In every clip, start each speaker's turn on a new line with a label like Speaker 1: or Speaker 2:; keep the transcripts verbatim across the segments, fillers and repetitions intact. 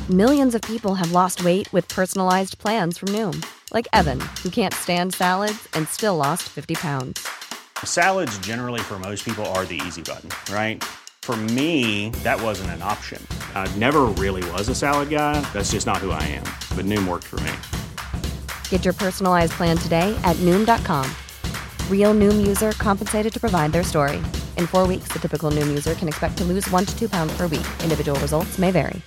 Speaker 1: Millions of people have lost weight with personalized plans from Noom. Like Evan, who can't stand salads and still lost fifty pounds.
Speaker 2: Salads generally for most people are the easy button, right? For me, that wasn't an option. I never really was a salad guy. That's just not who I am. But Noom worked for me.
Speaker 1: Get your personalized plan today at Noom dot com. Real Noom user compensated to provide their story. In four weeks, the typical Noom user can expect to lose one to two pounds per week. Individual results may vary.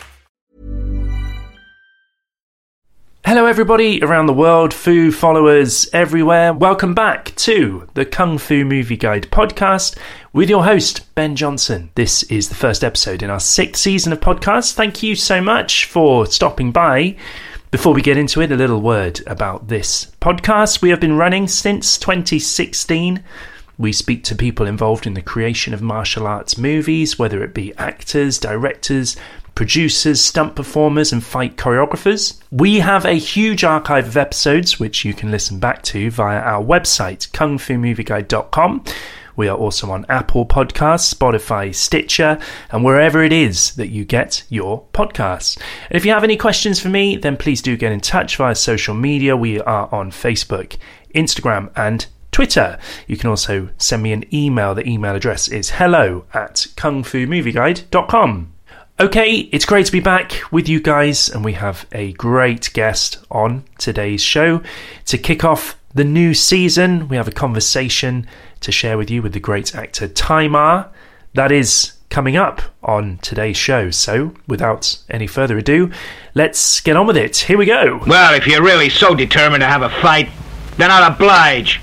Speaker 3: Hello everybody around the world, Fu followers everywhere. Welcome back to the Kung Fu Movie Guide podcast with your host, Ben Johnson. This is the first episode in our sixth season of podcasts. Thank you so much for stopping by. Before we get into it, a little word about this podcast. We have been running since twenty sixteen. We speak to people involved in the creation of martial arts movies, whether it be actors, directors, producers, stunt performers and fight choreographers. We have a huge archive of episodes which you can listen back to via our website, kung fu movie guide dot com. We are also on Apple Podcasts, Spotify, Stitcher, and wherever it is that you get your podcasts. And if you have any questions for me, then please do get in touch via social media. We are on Facebook, Instagram and Twitter. You can also send me an email. The email address is hello at kung fu movie guide dot com. Okay, it's great to be back with you guys, and we have a great guest on today's show. To kick off the new season, we have a conversation to share with you with the great actor Tai Ma. That is coming up on today's show. So, without any further ado, let's get on with it. Here we go.
Speaker 4: Well, if you're really so determined to have a fight, then I'll oblige.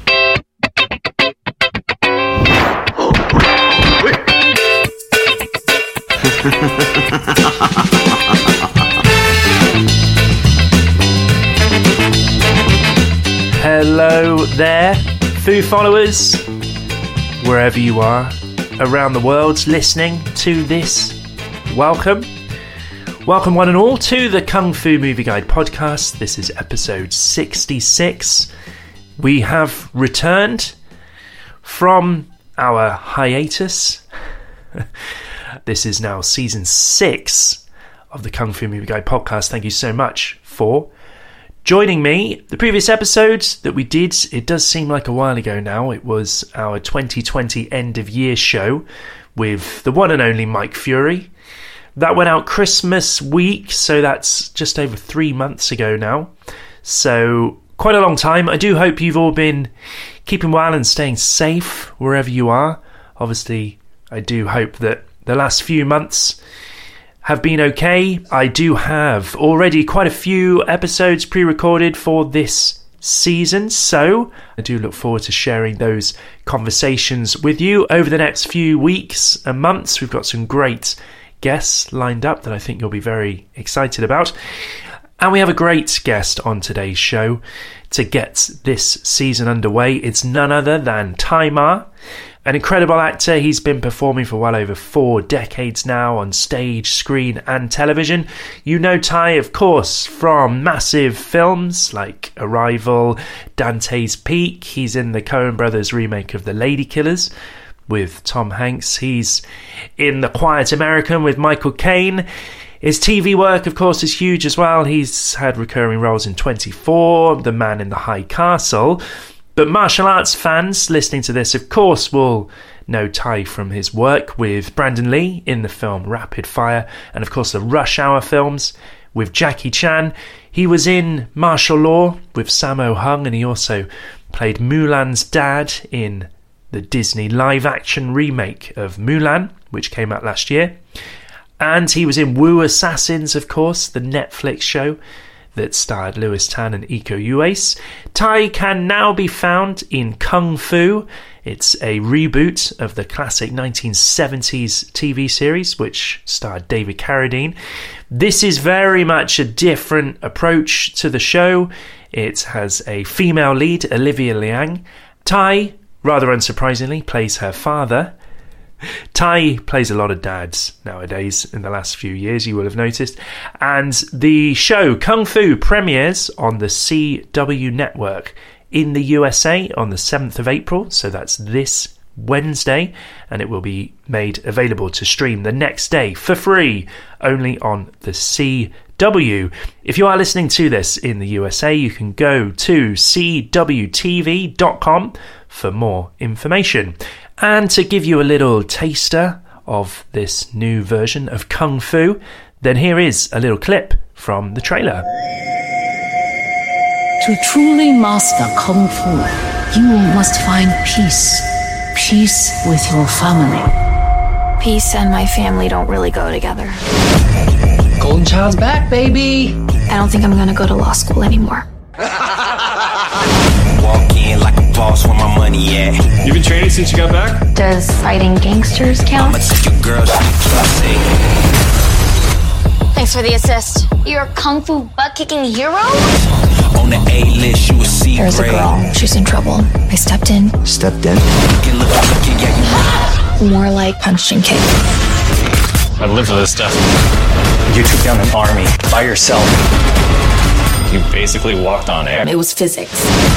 Speaker 3: Hello there, Fu followers, wherever you are around the world listening to this. Welcome. Welcome one and all to the Kung Fu Movie Guide podcast. This is episode sixty-six. We have returned from our hiatus. This is now season six of the Kung Fu Movie Guide podcast. Thank you so much for joining me. The previous episode that we did, it does seem like a while ago now. It was our twenty twenty end of year show with the one and only Mike Fury. That went out Christmas week, so that's just over three months ago now. So quite a long time. I do hope you've all been keeping well and staying safe wherever you are. Obviously, I do hope that the last few months have been okay. I do have already quite a few episodes pre-recorded for this season, so I do look forward to sharing those conversations with you over the next few weeks and months. We've got some great guests lined up that I think you'll be very excited about. And we have a great guest on today's show to get this season underway. It's none other than Tai Ma. An incredible actor. He's been performing for well over four decades now on stage, screen and television. You know Tai, of course, from massive films like Arrival, Dante's Peak. He's in the Coen Brothers remake of The Ladykillers with Tom Hanks. He's in The Quiet American with Michael Caine. His T V work, of course, is huge as well. He's had recurring roles in twenty-four, The Man in the High Castle. But martial arts fans listening to this, of course, will know Tai from his work with Brandon Lee in the film Rapid Fire, and of course the Rush Hour films with Jackie Chan. He was in Martial Law with Sammo Hung, and he also played Mulan's dad in the Disney live-action remake of Mulan, which came out last year. And he was in Wu Assassins, of course, the Netflix show that starred Lewis Tan and Iko Uwais. Tai can now be found in Kung Fu. It's a reboot of the classic nineteen seventies T V series, which starred David Carradine. This is very much a different approach to the show. It has a female lead, Olivia Liang. Tai, rather unsurprisingly, plays her father. Tai plays a lot of dads nowadays in the last few years, you will have noticed. And the show Kung Fu premieres on the C W network in the U S A on the seventh of April, so that's this Wednesday, and it will be made available to stream the next day for free only on the C W. If you are listening to this in the U S A, you can go to c w t v dot com for more information. And to give you a little taster of this new version of Kung Fu, then here is a little clip from the trailer.
Speaker 5: To truly master Kung Fu, you must find peace. Peace with your family.
Speaker 6: Peace and my family don't really go together.
Speaker 7: Golden Child's back, baby!
Speaker 6: I don't think I'm gonna go to law school anymore.
Speaker 8: Walk in like a boss where my money at.
Speaker 9: You've been training since you got back?
Speaker 6: Does fighting gangsters count?
Speaker 8: I'ma take your girl, she
Speaker 6: Thanks for the assist. You're a kung fu butt-kicking hero?
Speaker 8: on the A-list, you a C
Speaker 6: There's a
Speaker 8: grade.
Speaker 6: girl. She's in trouble. I stepped in.
Speaker 8: Stepped in. Look, look, look, yeah, you
Speaker 6: More like punch and kick.
Speaker 9: I've lived for this stuff. You took down an army by yourself. You basically walked on air.
Speaker 6: It was physics.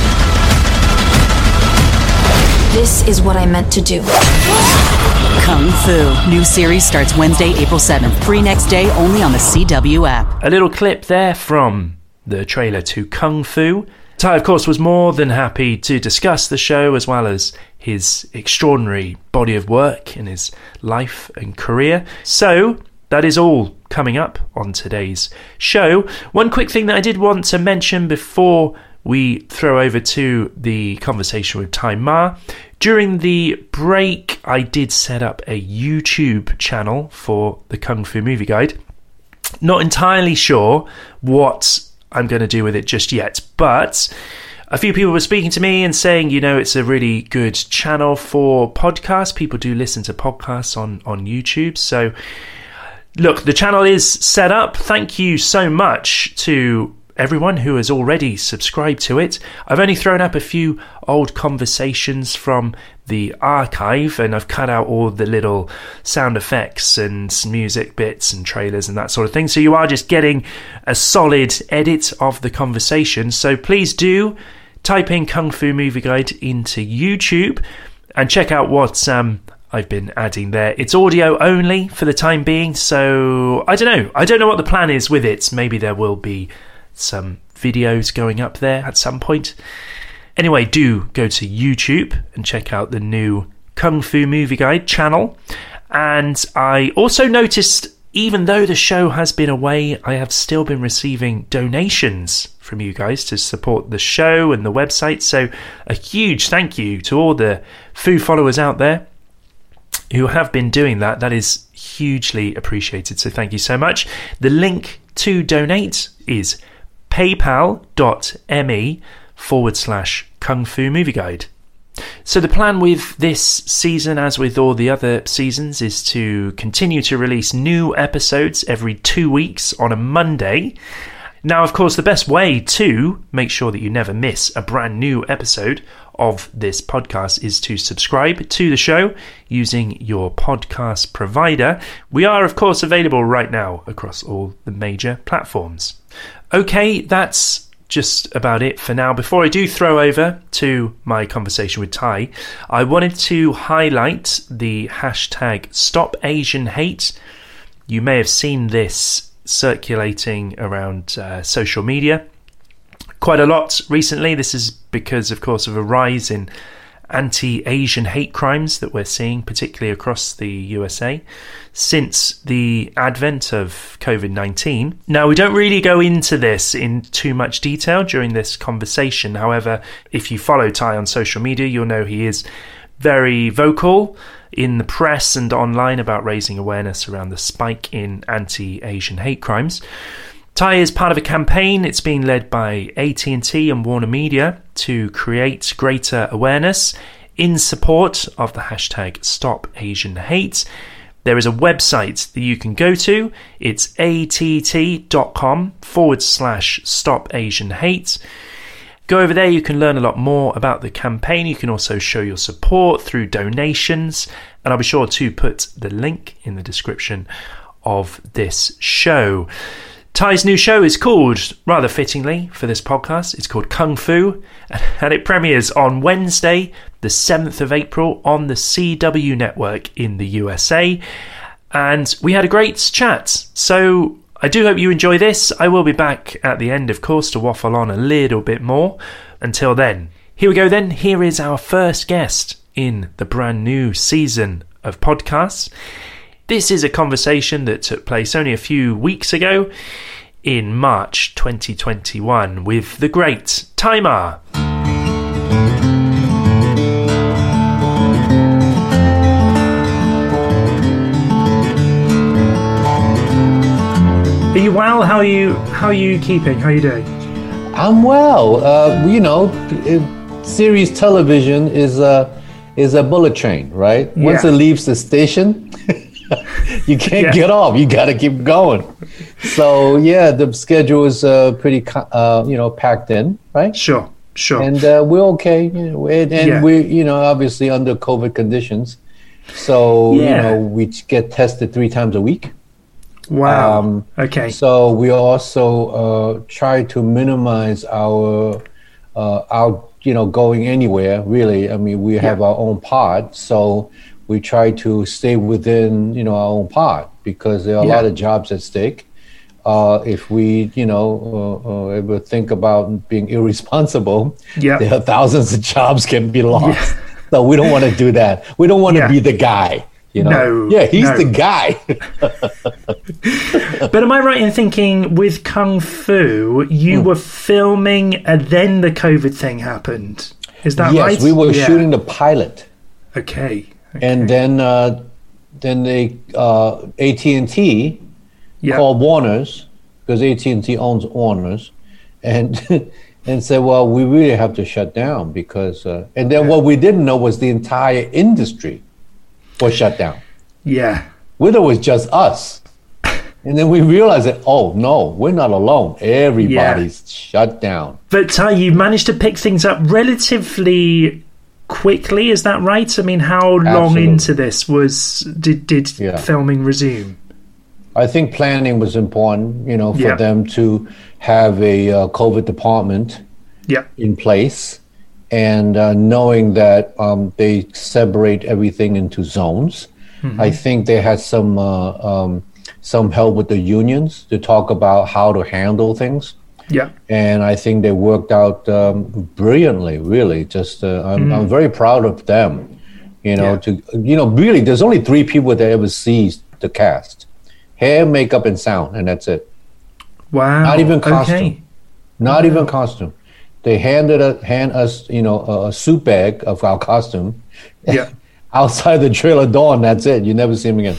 Speaker 6: This is what I meant to do.
Speaker 10: Kung Fu. New series starts Wednesday, April seventh. Free next day only on the C W app.
Speaker 3: A little clip there from the trailer to Kung Fu. Ty, of course, was more than happy to discuss the show as well as his extraordinary body of work in his life and career. So that is all coming up on today's show. One quick thing that I did want to mention before we throw over to the conversation with Ty Ma. During the break, I did set up a YouTube channel for the Kung Fu Movie Guide. Not entirely sure what I'm going to do with it just yet, but a few people were speaking to me and saying, you know, it's a really good channel for podcasts. People do listen to podcasts on, on YouTube. So, look, the channel is set up. Thank you so much to everyone who has already subscribed to it. I've only thrown up a few old conversations from the archive, and I've cut out all the little sound effects and music bits and trailers and that sort of thing. So you are just getting a solid edit of the conversation. So please do type in Kung Fu Movie Guide into YouTube and check out what um, I've been adding there. It's audio only for the time being, so I don't know. I don't know what the plan is with it. Maybe there will be some videos going up there at some point. Anyway, do go to YouTube and check out the new Kung Fu Movie Guide channel. And I also noticed, even though the show has been away, I have still been receiving donations from you guys to support the show and the website. So a huge thank you to all the Fu followers out there who have been doing that. That is hugely appreciated. So thank you so much. The link to donate is paypal.me forward slash Kung Fu Movie Guide. So the plan with this season, as with all the other seasons, is to continue to release new episodes every two weeks on a Monday. Now, of course, the best way to make sure that you never miss a brand new episode of this podcast is to subscribe to the show using your podcast provider. We are, of course, available right now across all the major platforms. Okay, that's just about it for now. Before I do throw over to my conversation with Ty, I wanted to highlight the hashtag Stop Asian Hate. You may have seen this circulating around uh, social media quite a lot recently. This is because, of course, of a rise in anti-Asian hate crimes that we're seeing, particularly across the U S A, since the advent of covid nineteen. Now, we don't really go into this in too much detail during this conversation. However, if you follow Ty on social media, you'll know he is very vocal in the press and online about raising awareness around the spike in anti-Asian hate crimes. Ty is part of a campaign. It's being led by A T and T and Warner Media to create greater awareness in support of the hashtag Stop Asian Hate. There is a website that you can go to. It's att.com forward slash Stop Asian Hate. Go over there, you can learn a lot more about the campaign. You can also show your support through donations, and I'll be sure to put the link in the description of this show. Ty's new show is called, rather fittingly for this podcast, it's called Kung Fu, and it premieres on Wednesday, the seventh of April, on the C W network in the U S A. And we had a great chat. So I do hope you enjoy this. I will be back at the end, of course, to waffle on a little bit more. Until then, here we go then. Here is our first guest in the brand new season of podcasts. This is a conversation that took place only a few weeks ago in March twenty twenty-one with the great Taimar. Are you well? How are you? How are you keeping? How are you doing?
Speaker 11: I'm well. Uh, you know, it, series television is a is a bullet train, right? Yeah. Once it leaves the station, you can't yeah. get off. You got to keep going. So yeah, the schedule is uh, pretty, uh, you know, packed in, right?
Speaker 3: Sure, sure.
Speaker 11: And uh, we're okay. You know, and and yeah. we, you know, obviously under COVID conditions, so yeah. you know, we get tested three times a week.
Speaker 3: Wow.
Speaker 11: Um,
Speaker 3: okay.
Speaker 11: So we also uh, try to minimize our uh, our you know going anywhere. Really, I mean, we have yeah. our own pod, so we try to stay within you know our own pod because there are yeah. a lot of jobs at stake. Uh, if we you know uh, uh, ever think about being irresponsible, yeah. there are thousands of jobs can be lost. Yeah. So we don't want to do that. We don't want to yeah. be the guy. You know?
Speaker 3: No,
Speaker 11: yeah, he's
Speaker 3: no.
Speaker 11: the guy.
Speaker 3: But am I right in thinking with Kung Fu, you mm. were filming and then the COVID thing happened? Is that
Speaker 11: yes,
Speaker 3: right?
Speaker 11: Yes, we were
Speaker 3: yeah.
Speaker 11: shooting the pilot.
Speaker 3: Okay. okay.
Speaker 11: And then uh, then they uh, A T and T yep. called Warner's, because A T and T owns Warner's, and and said, well, we really have to shut down because... Uh, and then yeah. what we didn't know was the entire industry was shut down.
Speaker 3: Yeah.
Speaker 11: We thought it was just us. And then we realized that, oh, no, we're not alone. Everybody's yeah. shut down.
Speaker 3: But Tai, you managed to pick things up relatively quickly, is that right? I mean, how long Absolutely. into this was did, did yeah. filming resume?
Speaker 11: I think planning was important, you know, for yeah. them to have a uh, COVID department
Speaker 3: yeah.
Speaker 11: in place. And uh, knowing that um, they separate everything into zones, mm-hmm. I think they had some uh, um, some help with the unions to talk about how to handle things.
Speaker 3: Yeah,
Speaker 11: and I think they worked out um, brilliantly. Really, just uh, I'm, mm. I'm very proud of them. You know, yeah. to you know, really, there's only three people that ever sees the cast: hair, makeup, and sound, and that's it.
Speaker 3: Wow,
Speaker 11: not even costume.
Speaker 3: Okay.
Speaker 11: Not even costume. They handed us, hand us, you know, a, a suit bag of our costume.
Speaker 3: Yeah.
Speaker 11: Outside the trailer door, and that's it. You never see them again.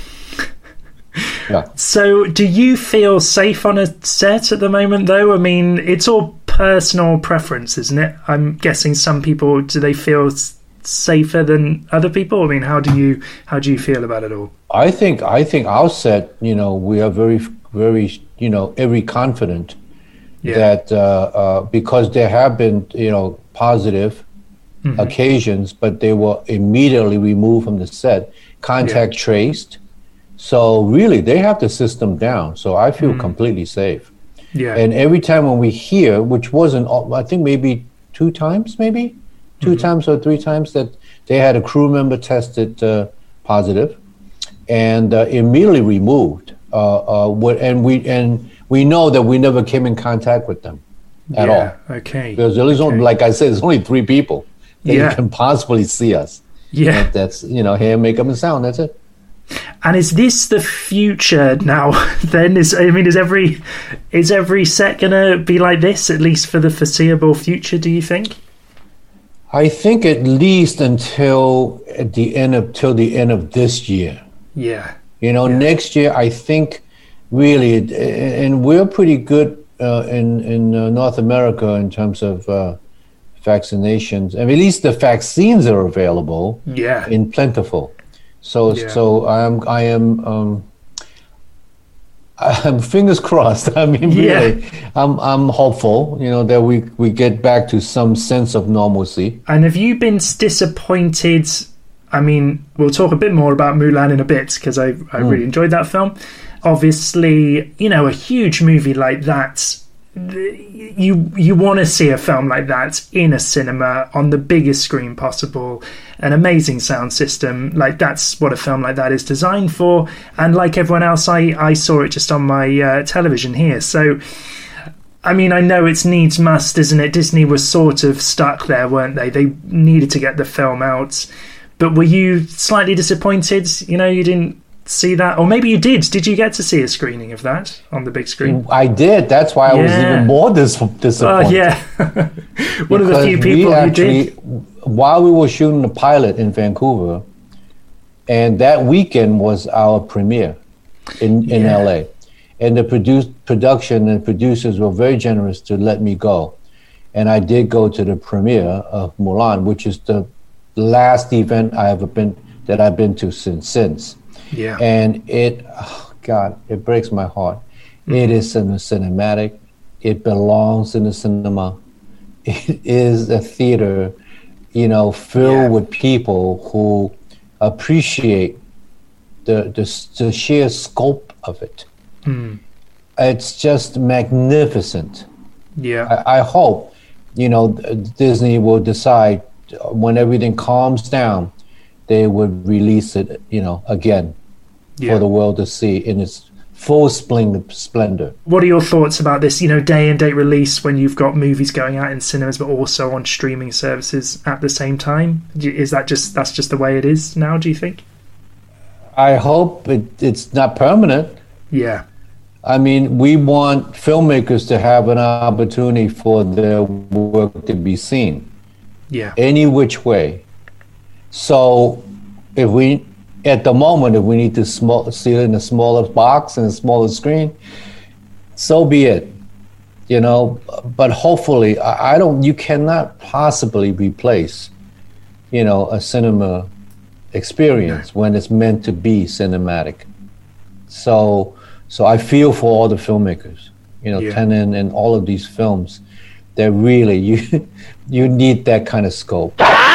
Speaker 11: Yeah.
Speaker 3: So, do you feel safe on a set at the moment, though? I mean, it's all personal preference, isn't it? I'm guessing some people, do they feel s- safer than other people? I mean, how do you how do you feel about it all?
Speaker 11: I think I think our set, you know, we are very very, you know, very confident. Yeah. That uh, uh, because there have been, you know, positive mm-hmm. occasions, but they were immediately removed from the set, contact yeah. traced. So really, they have the system down. So I feel mm. completely safe.
Speaker 3: Yeah.
Speaker 11: And every time when we hear, which wasn't, I think maybe two times, maybe two mm-hmm. times or three times that they had a crew member tested uh, positive, and uh, immediately removed. Uh, uh, what and we and. We know that we never came in contact with them at
Speaker 3: yeah,
Speaker 11: all.
Speaker 3: Okay.
Speaker 11: Because there is
Speaker 3: okay.
Speaker 11: only, like I said, there's only three people that
Speaker 3: yeah.
Speaker 11: you can possibly see us.
Speaker 3: Yeah.
Speaker 11: And that's, you know, hair, makeup, and sound. That's it.
Speaker 3: And is this the future now? Then is I mean, is every is every set gonna be like this at least for the foreseeable future? Do you think?
Speaker 11: I think at least until at the end of till the end of this year.
Speaker 3: Yeah.
Speaker 11: You know,
Speaker 3: yeah.
Speaker 11: next year I think. Really, and we're pretty good uh, in in uh, North America in terms of uh, vaccinations. I mean, at least the vaccines are available.
Speaker 3: Yeah.
Speaker 11: In plentiful. So
Speaker 3: yeah.
Speaker 11: so I am I am um, I'm fingers crossed. I mean, really, yeah. I'm I'm hopeful. You know that we we get back to some sense of normalcy.
Speaker 3: And have you been disappointed? I mean, we'll talk a bit more about Mulan in a bit because I I mm. really enjoyed that film. Obviously, you know, a huge movie like that you you want to see a film like that in a cinema on the biggest screen possible, an amazing sound system. Like, that's what a film like that is designed for. And like everyone else, I, I saw it just on my uh, television here. So, I mean, I know it's needs must, isn't it? Disney was sort of stuck there, weren't they? They needed to get the film out. But were you slightly disappointed? You know, you didn't see that, or maybe you did. Did you get to see a screening of that on the big screen?
Speaker 11: I did. That's why I yeah. was even more dis- disappointed.
Speaker 3: Oh, yeah. One of the few people
Speaker 11: actually,
Speaker 3: who did.
Speaker 11: While we were shooting the pilot in Vancouver, and that weekend was our premiere in, in
Speaker 3: Yeah.
Speaker 11: L A. And the produce, production and producers were very generous to let me go. And I did go to the premiere of Mulan, which is the last event I ever been that I've been to since since.
Speaker 3: Yeah.
Speaker 11: And it, oh God, it breaks my heart. Mm-hmm. It is in the cinematic. It belongs in the cinema. It is a theater, you know, filled yeah. with people who appreciate the the, the sheer scope of it. Mm. It's just magnificent.
Speaker 3: Yeah.
Speaker 11: I, I hope, you know, Disney will decide when everything calms down, they would release it, you know, again yeah. for the world to see in its full splendor.
Speaker 3: What are your thoughts about this, you know, day and date release when you've got movies going out in cinemas but also on streaming services at the same time? Is that just, that's just the way it is now, do you think?
Speaker 11: I hope it, it's not permanent.
Speaker 3: Yeah.
Speaker 11: I mean, we want filmmakers to have an opportunity for their work to be seen.
Speaker 3: Yeah.
Speaker 11: Any which way. So if we, at the moment, if we need to small, see it in a smaller box and a smaller screen, so be it. You know, but hopefully, I, I don't, you cannot possibly replace, you know, a cinema experience yeah. when it's meant to be cinematic. So, so I feel for all the filmmakers, you know, yeah. Tenet and all of these films. They're really, you you need that kind of scope.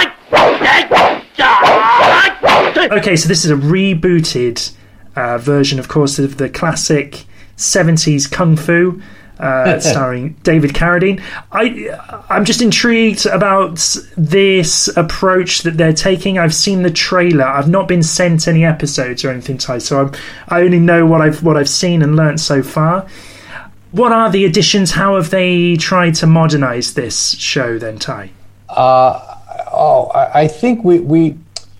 Speaker 3: Okay, so this is a rebooted uh, version, of course, of the classic seventies Kung Fu, uh, starring David Carradine. I, I'm just intrigued about this approach that they're taking. I've seen the trailer. I've not been sent any episodes or anything, Ty, so I'm, I only know what I've what I've seen and learnt so far. What are the additions? How have they tried to modernize this show then, Ty?
Speaker 11: Uh, oh, I, I think we, we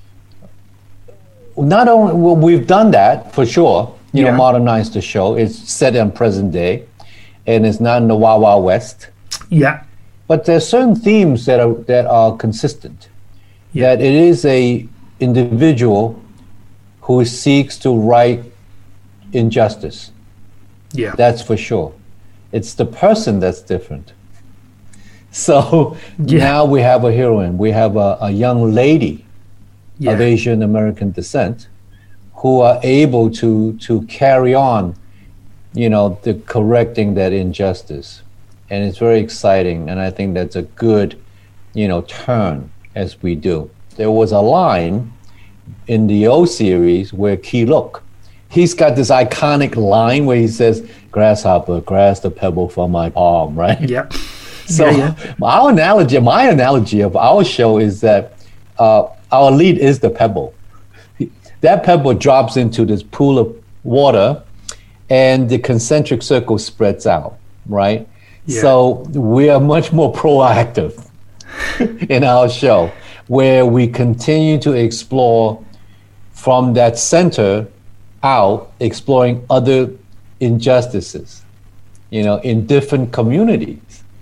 Speaker 11: not only, well, we've done that for sure, you yeah. know, modernize the show. It's set in present day and it's not in the Wild Wild West.
Speaker 3: Yeah.
Speaker 11: But there's certain themes that are, that are consistent. Yeah. That it is a individual who seeks to right injustice.
Speaker 3: Yeah.
Speaker 11: That's for sure. It's the person that's different. So yeah. now we have a heroine. We have a, a young lady yeah. of Asian American descent who are able to to carry on, you know, the correcting that injustice. And it's very exciting. And I think that's a good, you know, turn as we do. There was a line in the O series where Key Look, he's got this iconic line where he says, "Grasshopper, grasp the pebble from my palm," right?
Speaker 3: Yep.
Speaker 11: So
Speaker 3: yeah, yeah.
Speaker 11: our analogy, my analogy of our show is that uh, our lead is the pebble. That pebble drops into this pool of water and the concentric circle spreads out, right? Yeah. So we are much more proactive in our show where we continue to explore from that center out, exploring other injustices, you know, in different communities.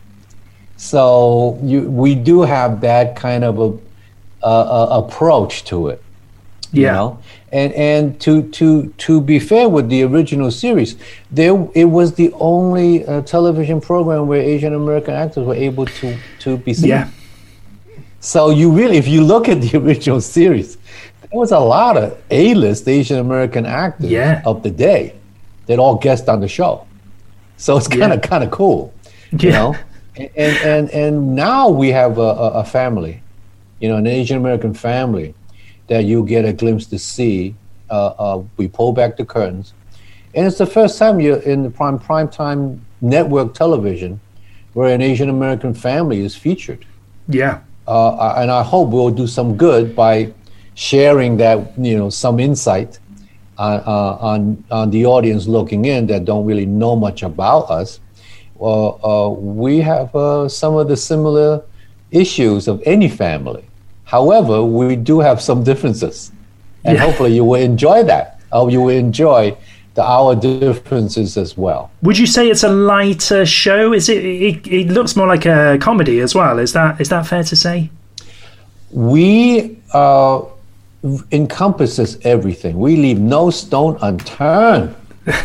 Speaker 11: So you, we do have that kind of a, a, a approach to it, you
Speaker 3: yeah.
Speaker 11: know. And and to to to be fair with the original series, there it was the only uh, television program where Asian American actors were able to to be seen.
Speaker 3: Yeah.
Speaker 11: So you really, if you look at the original series, there was a lot of A-list Asian American actors
Speaker 3: yeah.
Speaker 11: of the day that all guest on the show. So it's kind of yeah. kind of cool, you
Speaker 3: yeah.
Speaker 11: know. And, and and now we have a, a family, you know, an Asian American family that you get a glimpse to see. Uh, uh, we pull back the curtains, And it's the first time you're in the prime prime time network television where an Asian American family is featured.
Speaker 3: Yeah.
Speaker 11: Uh, and I hope we'll do some good by sharing that, you know, some insight on, uh, on, on the audience looking in that don't really know much about us. Uh, uh, we have uh, some of the similar issues of any family. However, we do have some differences. And yeah. hopefully you will enjoy that. Or you will enjoy the our differences as well.
Speaker 3: Would you say it's a lighter show? Is it, it? It looks more like a comedy as well. Is that is that fair to say?
Speaker 11: We uh, encompasses everything. We leave no stone unturned.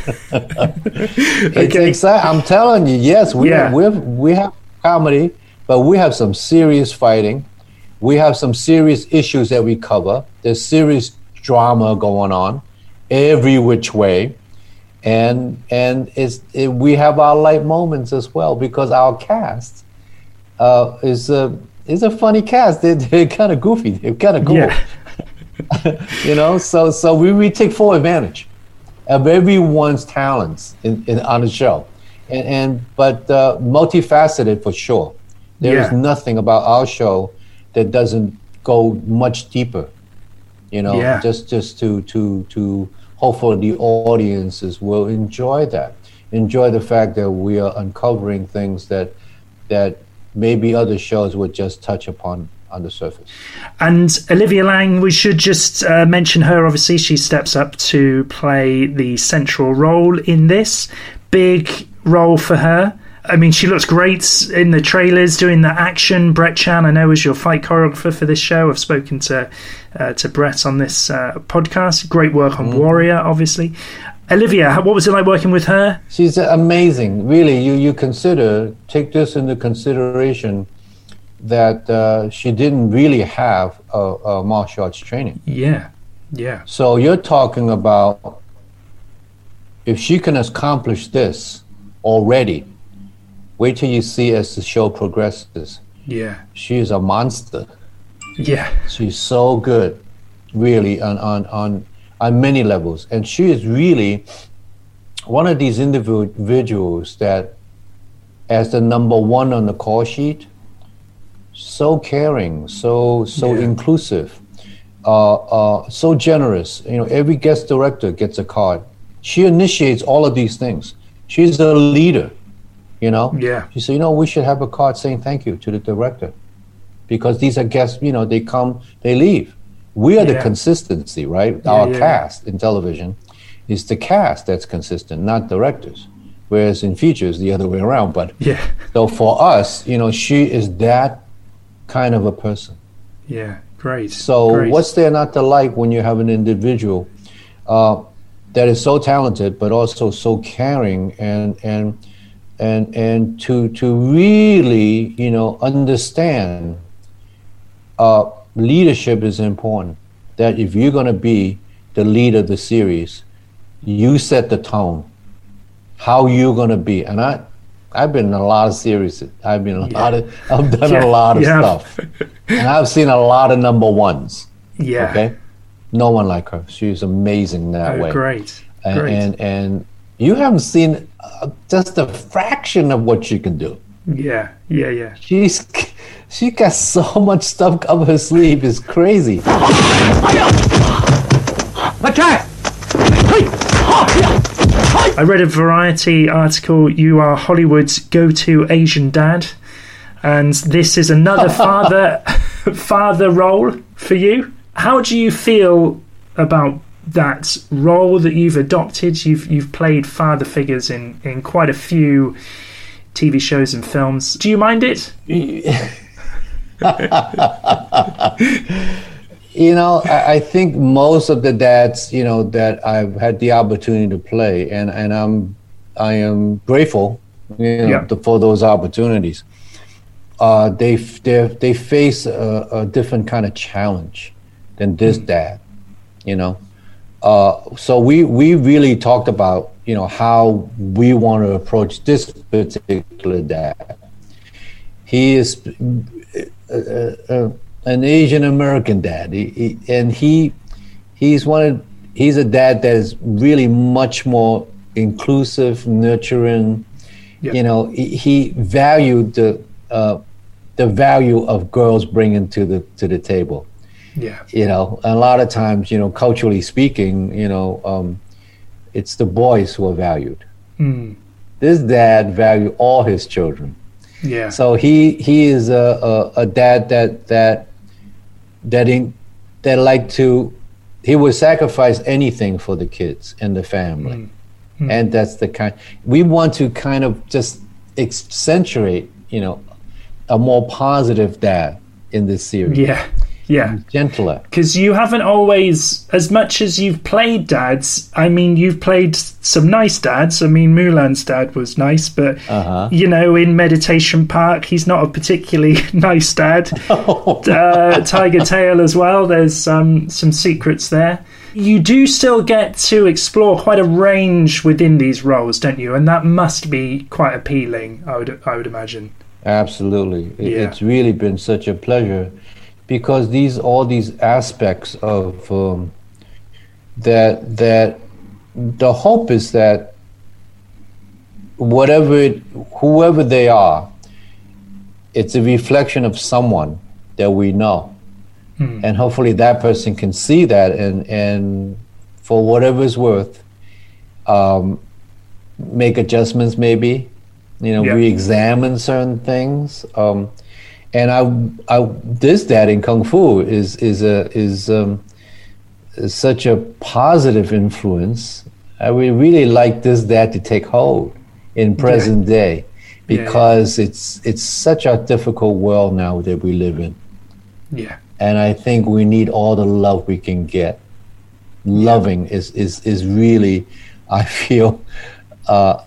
Speaker 11: It's
Speaker 3: okay.
Speaker 11: exciting. I'm telling you, yes, we
Speaker 3: yeah.
Speaker 11: we we have comedy, but we have some serious fighting. We have some serious issues that we cover. There's serious drama going on every which way. And and it's it, we have our light moments as well, because our cast uh, is a is a funny cast. They're, they're kind of goofy. They're kind of cool,
Speaker 3: yeah.
Speaker 11: you know. So so we, we take full advantage of everyone's talents in, in on the show, and, and but uh, multifaceted for sure. There yeah. is nothing about our show that doesn't go much deeper, you know.
Speaker 3: Yeah.
Speaker 11: Just just to to to. Hopefully the audiences will enjoy that, enjoy the fact that we are uncovering things that that maybe other shows would just touch upon on the surface.
Speaker 3: And Olivia Laing, we should just uh, mention her. Obviously, she steps up to play the central role in this. Big role for her. I mean, she looks great in the trailers doing the action. Brett Chan, I know, is your fight choreographer for this show. I've spoken to uh, to Brett on this uh, podcast. Great work on mm. Warrior, obviously. Olivia, what was it like working with her?
Speaker 11: She's amazing. Really, you, you consider, take this into consideration that uh, she didn't really have a, a martial arts training.
Speaker 3: Yeah, yeah.
Speaker 11: So you're talking about if she can accomplish this already, wait till you see as the show progresses.
Speaker 3: Yeah.
Speaker 11: She is a monster.
Speaker 3: Yeah.
Speaker 11: She's so good, really, on, on, on, on many levels. And she is really one of these individuals that, as the number one on the call sheet, so caring, so so yeah. inclusive, uh, uh, so generous. You know, every guest director gets a card. She initiates all of these things. She's a leader. You know,
Speaker 3: yeah.
Speaker 11: She said, you know, we should have a card saying thank you to the director, because these are guests. You know, they come, they leave. We are yeah. the consistency, right?
Speaker 3: Yeah,
Speaker 11: Our
Speaker 3: yeah.
Speaker 11: cast in television is the cast that's consistent, not directors. Whereas in features, the other way around. But
Speaker 3: yeah.
Speaker 11: So for us, you know, she is that kind of a person.
Speaker 3: Yeah, great.
Speaker 11: So
Speaker 3: great.
Speaker 11: What's there not to like when you have an individual uh, that is so talented, but also so caring and and. And and to to really, you know, understand uh, leadership is important. That if you're going to be the lead of the series, you set the tone, how you're going to be. And I, I've been in a lot of series. I've been in a yeah. lot of, I've done yeah. a lot of yeah. stuff. And I've seen a lot of number ones.
Speaker 3: Yeah.
Speaker 11: Okay? No one like her. She's amazing that
Speaker 3: oh,
Speaker 11: way.
Speaker 3: Great.
Speaker 11: And,
Speaker 3: great.
Speaker 11: And, and you haven't seen uh, just a fraction of what she can do.
Speaker 3: Yeah, yeah, yeah.
Speaker 11: She's she got so much stuff up her sleeve. It's crazy.
Speaker 3: Attack! I read a Variety article. You are Hollywood's go-to Asian dad, and this is another father father role for you. How do you feel about that role that you've adopted? You've you've played father figures in, in quite a few T V shows and films. Do you mind it?
Speaker 11: You know, I, I think most of the dads, you know, that I've had the opportunity to play, and, and I'm I am grateful, you know, yeah. to, for those opportunities. Uh, they they they face a, a different kind of challenge than this mm. dad, you know. Uh, so we, we really talked about, you know, how we want to approach this particular dad. He is uh, uh, an Asian American dad, he, he, and he he's one of, he's a dad that is really much more inclusive, nurturing.
Speaker 3: Yeah.
Speaker 11: You know, he, he valued the uh, the value of girls bringing to the to the table.
Speaker 3: Yeah.
Speaker 11: You know, a lot of times, you know, culturally speaking, you know, um, it's the boys who are valued.
Speaker 3: Mm.
Speaker 11: This dad valued all his children.
Speaker 3: Yeah.
Speaker 11: So he he is a, a, a dad that that that in, that like to he would sacrifice anything for the kids and the family.
Speaker 3: Mm. Mm.
Speaker 11: And that's the kind we want to kind of just accentuate, you know, a more positive dad in this series.
Speaker 3: Yeah. Yeah.
Speaker 11: Gentler.
Speaker 3: Because you haven't always, as much as you've played dads, I mean, you've played some nice dads. I mean, Mulan's dad was nice, but,
Speaker 11: uh-huh.
Speaker 3: you know, in Meditation Park, he's not a particularly nice dad. Oh. Uh, Tiger Tail as well, there's um, some secrets there. You do still get to explore quite a range within these roles, don't you? And that must be quite appealing, I would, I would imagine.
Speaker 11: Absolutely.
Speaker 3: Yeah.
Speaker 11: It's really been such a pleasure. Because these all these aspects of um, that that the hope is that whatever it, whoever they are, it's a reflection of someone that we know,
Speaker 3: hmm.
Speaker 11: and hopefully that person can see that and and for whatever it's worth, um, make adjustments maybe, you know,
Speaker 3: yeah.
Speaker 11: re-examine certain things. Um, And I, I, this dad in Kung Fu is is a is, um, is such a positive influence. I would really like this dad to take hold in present
Speaker 3: yeah.
Speaker 11: day, because yeah, yeah. it's it's such a difficult world now that we live in.
Speaker 3: Yeah.
Speaker 11: And I think we need all the love we can get. Loving yeah. is is is really, I feel, uh,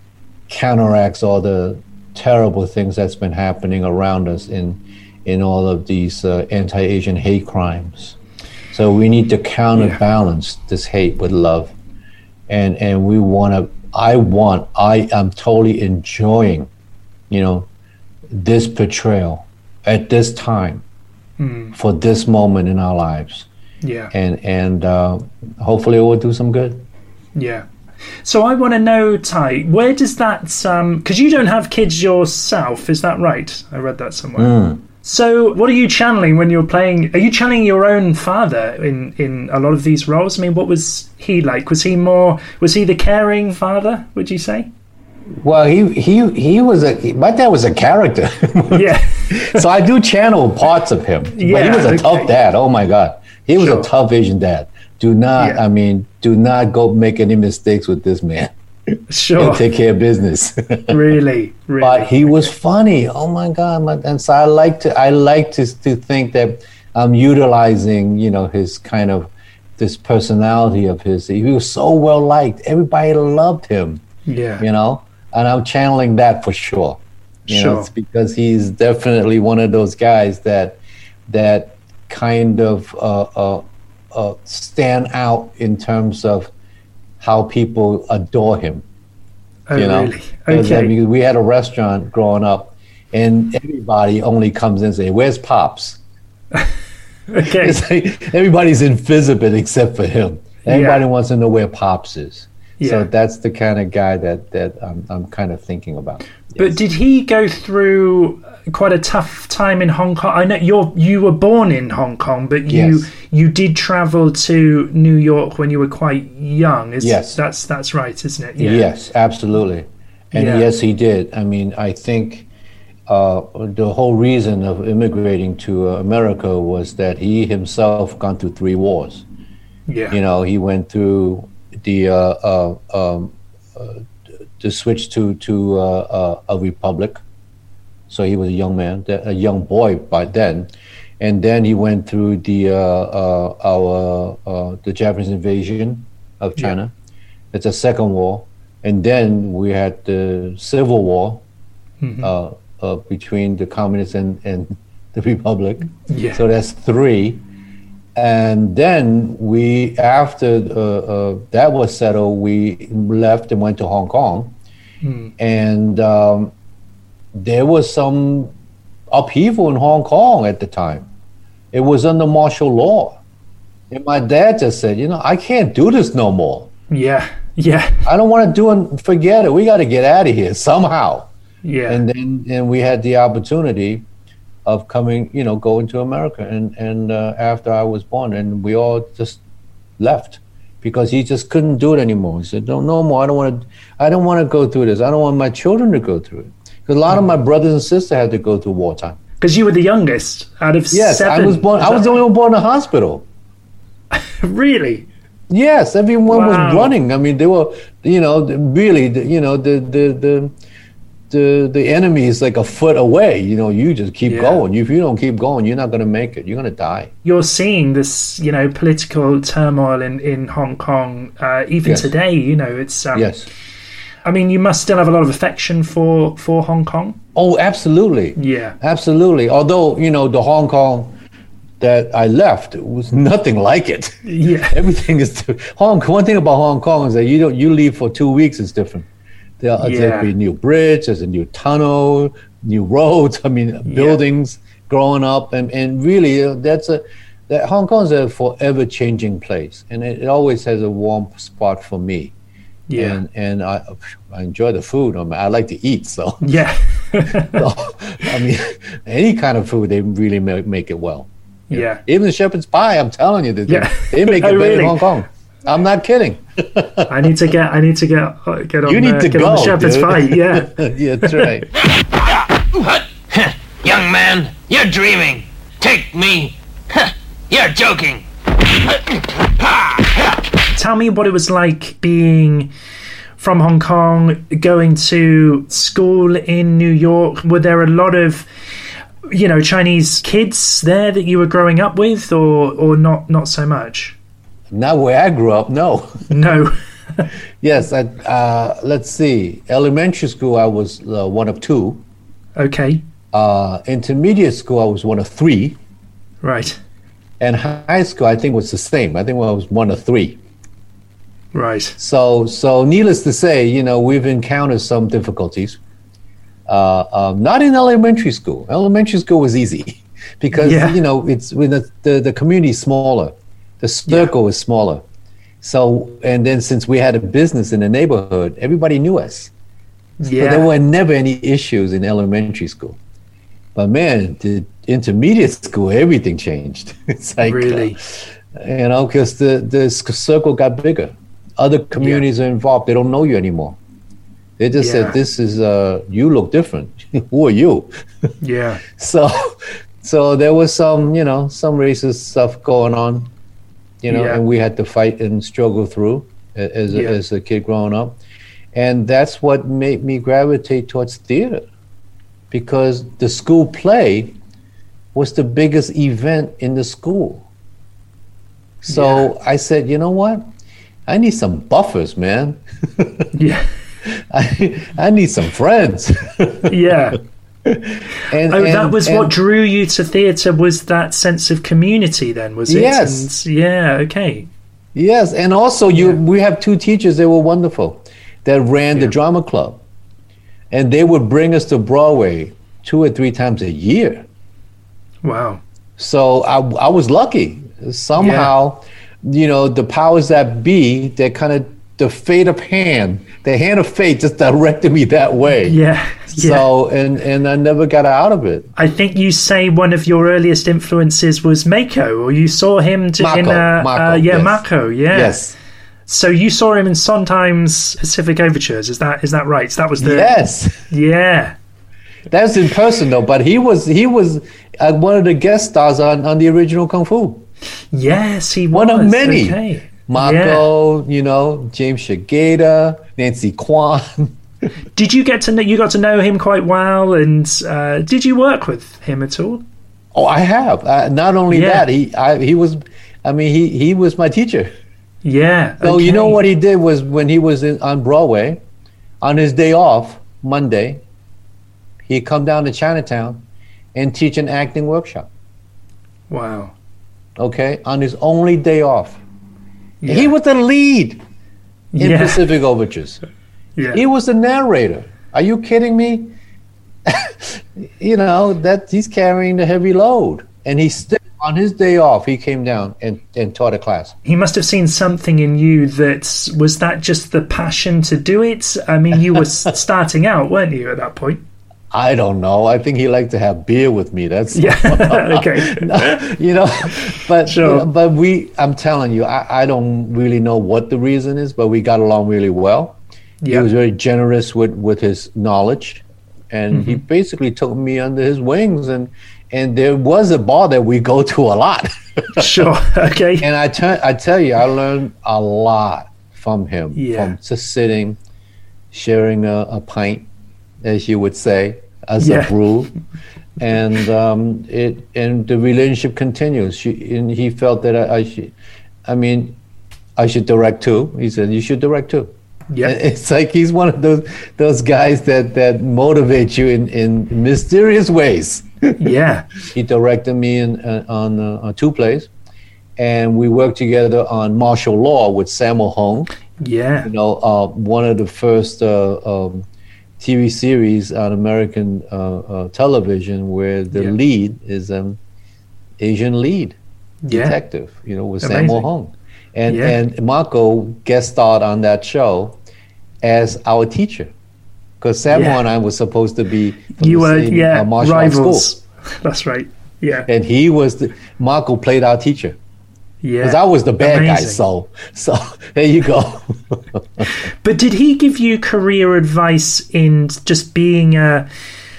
Speaker 11: counteracts all the terrible things that's been happening around us in in all of these uh, anti-Asian hate crimes. So we need to counterbalance yeah. this hate with love, and and we want to. I want. I am totally enjoying, you know, this portrayal at this time
Speaker 3: mm.
Speaker 11: for this moment in our lives.
Speaker 3: Yeah,
Speaker 11: and and uh, hopefully it will do some good.
Speaker 3: Yeah. So I want to know, Tai, where does that, because um, you don't have kids yourself, is that right? I read that somewhere.
Speaker 11: Mm.
Speaker 3: So what are you channeling when you're playing? Are you channeling your own father in, in a lot of these roles? I mean, what was he like? Was he more, was he the caring father, would you say?
Speaker 11: Well, he he he was a, my dad was a character.
Speaker 3: Yeah.
Speaker 11: So I do channel parts of him.
Speaker 3: Yeah,
Speaker 11: but he was a
Speaker 3: okay.
Speaker 11: tough dad. Oh my God. He was
Speaker 3: sure.
Speaker 11: a tough Asian dad. Do not,
Speaker 3: yeah.
Speaker 11: I mean, do not go make any mistakes with this man.
Speaker 3: Sure.
Speaker 11: He'll take care of business.
Speaker 3: Really, really.
Speaker 11: But he was funny. Oh my God. My, and so I like to, I like to, to think that I'm utilizing, you know, his kind of, this personality of his. He was so well liked. Everybody loved him.
Speaker 3: Yeah.
Speaker 11: You know, and I'm channeling that for sure. You
Speaker 3: sure.
Speaker 11: know, it's because he's definitely one of those guys that, that kind of, uh, uh, Uh, stand out in terms of how people adore him.
Speaker 3: Oh,
Speaker 11: you know?
Speaker 3: really? Okay.
Speaker 11: I mean, we had a restaurant growing up, and everybody only comes in and say, "Where's Pops?"
Speaker 3: Okay.
Speaker 11: It's like everybody's invisible except for him. Everybody
Speaker 3: yeah.
Speaker 11: wants to know where Pops is.
Speaker 3: Yeah.
Speaker 11: So that's the kind of guy that that I'm, I'm kind of thinking about. Yes.
Speaker 3: But did he go through quite a tough time in Hong Kong? I know you're you were born in Hong Kong, but you
Speaker 11: yes.
Speaker 3: you did travel to New York when you were quite young. Is,
Speaker 11: yes,
Speaker 3: that's that's right, isn't it? Yeah.
Speaker 11: Yes, absolutely. And
Speaker 3: yeah.
Speaker 11: yes, he did. I mean, I think uh, the whole reason of immigrating to uh, America was that he himself gone through three wars.
Speaker 3: Yeah,
Speaker 11: you know, he went through the uh, uh, um, uh, the switch to to uh, uh, a republic. So he was a young man, a young boy by then, and then he went through the uh, uh, our uh, the Japanese invasion of China. Yeah. It's a second war, and then we had the Civil War mm-hmm. uh, uh, between the communists and, and the republic.
Speaker 3: Yeah.
Speaker 11: So that's three, and then we after uh, uh, that was settled, we left and went to Hong Kong, mm. and. Um, There was some upheaval in Hong Kong at the time. It was under martial law. And my dad just said, you know, I can't do this no more.
Speaker 3: Yeah, Yeah.
Speaker 11: I don't want to do it. Forget it. We got to get out of here somehow.
Speaker 3: Yeah.
Speaker 11: And then and we had the opportunity of coming, you know, going to America. And, and uh, after I was born, and we all just left because he just couldn't do it anymore. He said, no, no more. I don't want to, I don't want to go through this. I don't want my children to go through it. Because a lot mm. of my brothers and sisters had to go through wartime.
Speaker 3: Because you were the youngest out of
Speaker 11: yes,
Speaker 3: seven.
Speaker 11: I was born. I was the only one born in a hospital.
Speaker 3: Really?
Speaker 11: Yes, everyone
Speaker 3: wow.
Speaker 11: was running. I mean, they were, you know, really, the, you know, the the the the the enemy is like a foot away. You know, you just keep yeah. going. If you don't keep going, you're not going to make it. You're going to die.
Speaker 3: You're seeing this, you know, political turmoil in in Hong Kong uh, even
Speaker 11: yes.
Speaker 3: today. You know, it's um,
Speaker 11: yes.
Speaker 3: I mean, you must still have a lot of affection for for Hong Kong.
Speaker 11: Oh, absolutely.
Speaker 3: Yeah,
Speaker 11: absolutely. Although, you know, the Hong Kong that I left was nothing like it.
Speaker 3: Yeah,
Speaker 11: everything is Hong Kong. One thing about Hong Kong is that you don't you leave for two weeks, it's different. There, yeah. There'll be a new bridge, there's a new tunnel, new roads. I mean, buildings yeah. growing up, and and really, uh, that's a that Hong Kong is a forever changing place, and it, it always has a warm spot for me.
Speaker 3: Yeah,
Speaker 11: and and I I enjoy the food. I, mean, I like to eat, so
Speaker 3: yeah.
Speaker 11: so, I mean, any kind of food, they really make, make it well.
Speaker 3: Yeah.
Speaker 11: yeah, even the shepherd's pie. I'm telling you, they,
Speaker 3: yeah.
Speaker 11: they make it
Speaker 3: oh,
Speaker 11: better
Speaker 3: really?
Speaker 11: in Hong Kong. I'm not kidding.
Speaker 3: I need to get. I need to get uh, get on.
Speaker 11: You need
Speaker 3: uh,
Speaker 11: to
Speaker 3: get
Speaker 11: go,
Speaker 3: on the shepherd's
Speaker 11: dude.
Speaker 3: pie. Yeah,
Speaker 11: yeah, that's right.
Speaker 12: Young man, you're dreaming. Take me. You're joking.
Speaker 3: Tell me what it was like being from Hong Kong, going to school in New York. Were there a lot of, you know, Chinese kids there that you were growing up with, or or not not so much?
Speaker 11: Not where I grew up, no.
Speaker 3: No.
Speaker 11: Yes, I, uh, let's see. Elementary school, I was uh, one of two.
Speaker 3: Okay.
Speaker 11: Uh, intermediate school, I was one of three.
Speaker 3: Right.
Speaker 11: And high school, I think was the same. I think I was one of three.
Speaker 3: Right.
Speaker 11: So, so needless to say, you know, we've encountered some difficulties. Uh, um, not in elementary school. Elementary school was easy because, yeah. you know, it's when the, the, the community is smaller. The circle yeah. is smaller. So, and then since we had a business in the neighborhood, everybody knew us.
Speaker 3: Yeah.
Speaker 11: So there were never any issues in elementary school. But man, the intermediate school, everything changed. It's like,
Speaker 3: really?
Speaker 11: Uh, you know, because the, the circle got bigger. Other communities yeah. are involved. They don't know you anymore. They just yeah. said, this is, uh, you look different. Who are you?
Speaker 3: Yeah.
Speaker 11: So, so there was some, you know, some racist stuff going on. You know, yeah. and we had to fight and struggle through as a,
Speaker 3: yeah.
Speaker 11: as a kid growing up. And that's what made me gravitate towards theater, because the school play was the biggest event in the school. So yeah. I said, you know what? I need some buffers, man.
Speaker 3: yeah.
Speaker 11: I, I need some friends.
Speaker 3: yeah.
Speaker 11: And,
Speaker 3: oh,
Speaker 11: and,
Speaker 3: that was
Speaker 11: and,
Speaker 3: what drew you to theatre, was that sense of community then, was it?
Speaker 11: Yes.
Speaker 3: And, yeah, okay.
Speaker 11: Yes, and also you,
Speaker 3: yeah.
Speaker 11: we have two teachers that were wonderful that ran yeah. the drama club. And they would bring us to Broadway two or three times a year.
Speaker 3: Wow.
Speaker 11: So I, I was lucky. Somehow, yeah. you know, the powers that be, that kind of, the fate of hand, the hand of fate just directed me that way.
Speaker 3: Yeah. yeah.
Speaker 11: So, and, and I never got out of it.
Speaker 3: I think you say one of your earliest influences was Mako, or you saw him to,
Speaker 11: Mako,
Speaker 3: in uh,
Speaker 11: Mako,
Speaker 3: uh, yeah,
Speaker 11: yes.
Speaker 3: Mako, yeah.
Speaker 11: Yes.
Speaker 3: So you saw him in Sondheim's Pacific Overtures, is that is that right? So that was the
Speaker 11: Yes.
Speaker 3: Yeah.
Speaker 11: That's in person though, but he was he was uh, one of the guest stars on, on the original Kung Fu.
Speaker 3: Yes, he was.
Speaker 11: One of many.
Speaker 3: Okay.
Speaker 11: Mako, yeah. you know, James Shigeta, Nancy Kwan.
Speaker 3: Did you get to know, you got to know him quite well, and uh, did you work with him at all?
Speaker 11: Oh, I have. Uh, not only
Speaker 3: yeah.
Speaker 11: that, he I, he was, I mean, he, he was my teacher.
Speaker 3: Yeah.
Speaker 11: So
Speaker 3: okay.
Speaker 11: you know what he did was when he was in, on Broadway, on his day off, Monday, he'd come down to Chinatown and teach an acting workshop.
Speaker 3: Wow.
Speaker 11: Okay, on his only day off.
Speaker 3: Yeah.
Speaker 11: He was the lead in
Speaker 3: yeah.
Speaker 11: Pacific Overtures.
Speaker 3: Yeah.
Speaker 11: He was the narrator. Are you kidding me? You know, that he's carrying the heavy load. And he still, on his day off, he came down and, and taught a class.
Speaker 3: He must have seen something in you that, was that just the passion to do it? I mean, you were starting out, weren't you, at that point?
Speaker 11: I don't know. I think he liked to have beer with me. That's
Speaker 3: yeah. Okay.
Speaker 11: You know, but
Speaker 3: sure.
Speaker 11: you know, but we. I'm telling you, I, I don't really know what the reason is, but we got along really well. Yeah. He was very generous with, with his knowledge, and mm-hmm. he basically took me under his wings. And and there was a bar that we go to a lot.
Speaker 3: Sure. Okay.
Speaker 11: And I turn. I tell you, I learned a lot from him.
Speaker 3: Yeah.
Speaker 11: From just sitting, sharing a, a pint, as you would say, as
Speaker 3: yeah.
Speaker 11: a brew, and um, it and the relationship continues. She, and he felt that I, I should, I mean, I should direct too. He said, "You should direct too."
Speaker 3: Yeah,
Speaker 11: it's like he's one of those those guys that that motivate you in in mysterious ways.
Speaker 3: Yeah,
Speaker 11: he directed me in uh, on, uh, on two plays, and we worked together on martial law with Sammo Hung.
Speaker 3: Yeah,
Speaker 11: you know, uh, one of the first. Uh, um, T V series on American uh, uh, television where the yeah. lead is an um, Asian lead
Speaker 3: yeah.
Speaker 11: detective, you know, with
Speaker 3: Amazing.
Speaker 11: Sammo Hung. And,
Speaker 3: yeah.
Speaker 11: and Marco guest starred on that show as our teacher. Because Sammo
Speaker 3: yeah.
Speaker 11: and I were supposed to be from
Speaker 3: you
Speaker 11: the
Speaker 3: were,
Speaker 11: same
Speaker 3: yeah,
Speaker 11: uh, martial
Speaker 3: rivals.
Speaker 11: arts school.
Speaker 3: That's right, yeah.
Speaker 11: And he was, the, Marco played our teacher.
Speaker 3: Yeah,
Speaker 11: because I was the bad
Speaker 3: Amazing.
Speaker 11: guy, so so there you go.
Speaker 3: But did he give you career advice in just being a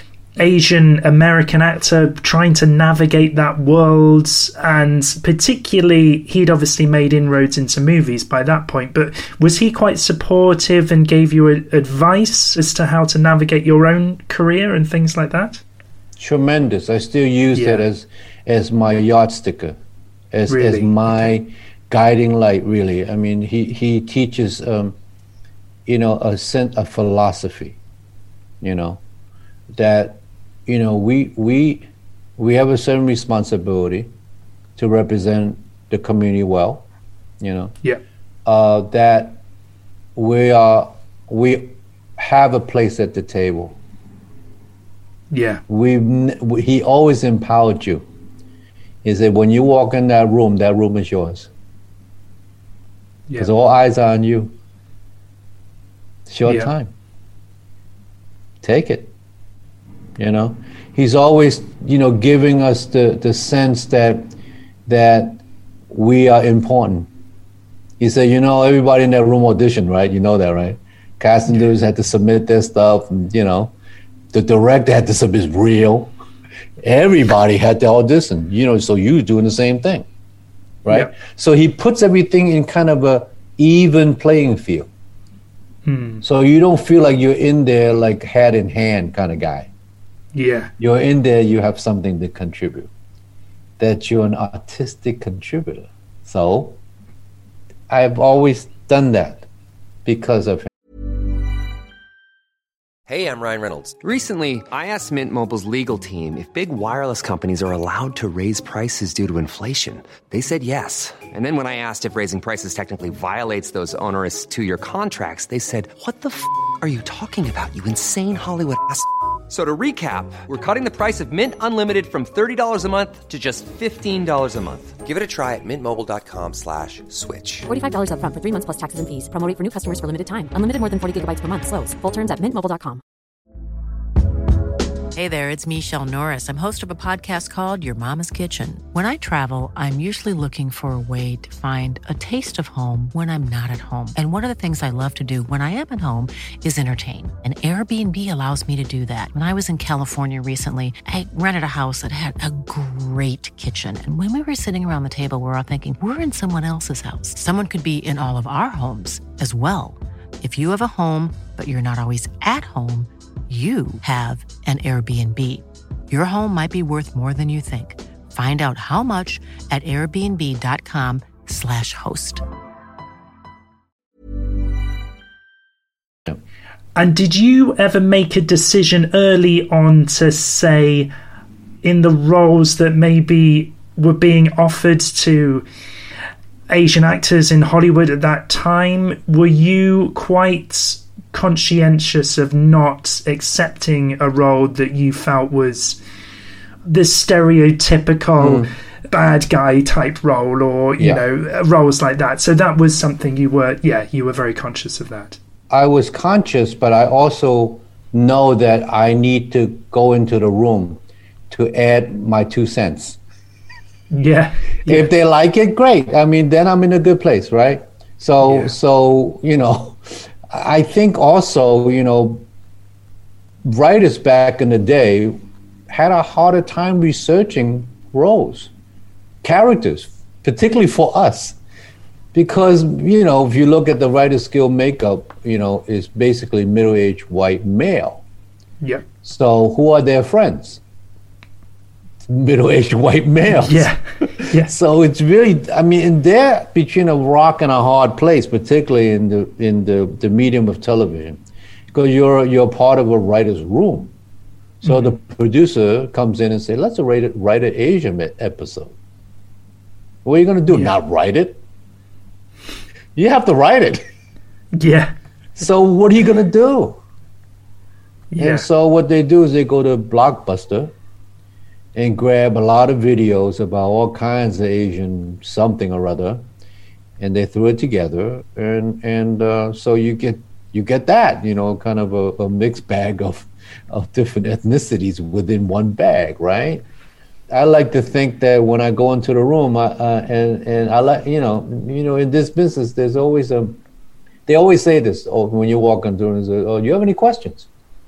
Speaker 3: Asian American actor, trying to navigate that world? And particularly, he'd obviously made inroads into movies by that point, but was he quite supportive and gave you advice as to how to navigate your own career and things like that?
Speaker 11: Tremendous. I still use
Speaker 3: yeah.
Speaker 11: that as as my yardstick. As,
Speaker 3: really?
Speaker 11: as my guiding light, really. I mean, he, he teaches, um, you know, a sense of philosophy, you know, that, you know, we, we, we have a certain responsibility to represent the community well, you know.
Speaker 3: Yeah.
Speaker 11: Uh, that we are, we have a place at the table.
Speaker 3: Yeah.
Speaker 11: We've, he always empowered you. He said, when you walk in that room, that room is yours. Because yeah. all eyes are on you. It's your yeah. time. Take it. You know? He's always, you know, giving us the, the sense that that we are important. He said, you know, everybody in that room auditioned, right? You know that, right? Casting directors had to submit their stuff, and, you know, the director had to submit his reel. Everybody had to audition, you know, so you were doing the same thing, right? Yep. So he puts everything in kind of a even playing field.
Speaker 3: Hmm.
Speaker 11: So you don't feel like you're in there like hat in hand kind of guy.
Speaker 3: Yeah.
Speaker 11: You're in there, you have something to contribute. That you're an artistic contributor. So I've always done that because of him.
Speaker 13: Hey, I'm Ryan Reynolds. Recently, I asked Mint Mobile's legal team if big wireless companies are allowed to raise prices due to inflation. They said yes. And then when I asked if raising prices technically violates those onerous two-year contracts, they said, what the f*** are you talking about, you insane Hollywood ass f- So to recap, we're cutting the price of Mint Unlimited from thirty dollars a month to just fifteen dollars a month. Give it a try at mintmobile.com slash switch.
Speaker 14: forty-five dollars up front for three months plus taxes and fees. Promo rate for new customers for limited time. Unlimited more than forty gigabytes per month. Slows full terms at mint mobile dot com.
Speaker 15: Hey there, it's Michelle Norris. I'm host of a podcast called Your Mama's Kitchen. When I travel, I'm usually looking for a way to find a taste of home when I'm not at home. And one of the things I love to do when I am at home is entertain. And Airbnb allows me to do that. When I was in California recently, I rented a house that had a great kitchen. And when we were sitting around the table, we were all thinking, we're in someone else's house. Someone could be in all of our homes as well. If you have a home, but you're not always at home, you have an Airbnb. Your home might be worth more than you think. Find out how much at airbnb.com slash host.
Speaker 3: And did you ever make a decision early on to say, in the roles that maybe were being offered to Asian actors in Hollywood at that time, were you quite conscientious of not accepting a role that you felt was the stereotypical mm. bad guy type role, or you yeah. know, roles like that. So that was something you were, yeah, you were very conscious of that.
Speaker 11: I was conscious, but I also know that I need to go into the room to add my two cents.
Speaker 3: Yeah. yeah.
Speaker 11: If they like it, great. I mean, then I'm in a good place, right? So, yeah. so you know, I think also, you know, writers back in the day had a harder time researching roles, characters, particularly for us. Because, you know, if you look at the Writer's Guild makeup, you know, it's basically middle-aged white male.
Speaker 3: Yeah.
Speaker 11: So who are their friends? Middle-aged white males.
Speaker 3: Yeah. yeah.
Speaker 11: So it's really, I mean, they're between a rock and a hard place, particularly in the in the, the medium of television, because you're you're part of a writer's room. So mm-hmm. the producer comes in and says, let's write, it, write an Asian episode. What are you going to do? Yeah. Not write it? You have to write it.
Speaker 3: Yeah.
Speaker 11: So what are you going to do?
Speaker 3: Yeah.
Speaker 11: And so what they do is they go to Blockbuster and grab a lot of videos about all kinds of Asian something or other, and they threw it together, and and uh, so you get you get that, you know, kind of a, a mixed bag of of different ethnicities within one bag, right? I like to think that when I go into the room, I, uh, and and I like, you know, you know, in this business, there's always a, they always say this, oh, when you walk into the room, say, oh, do you have any questions?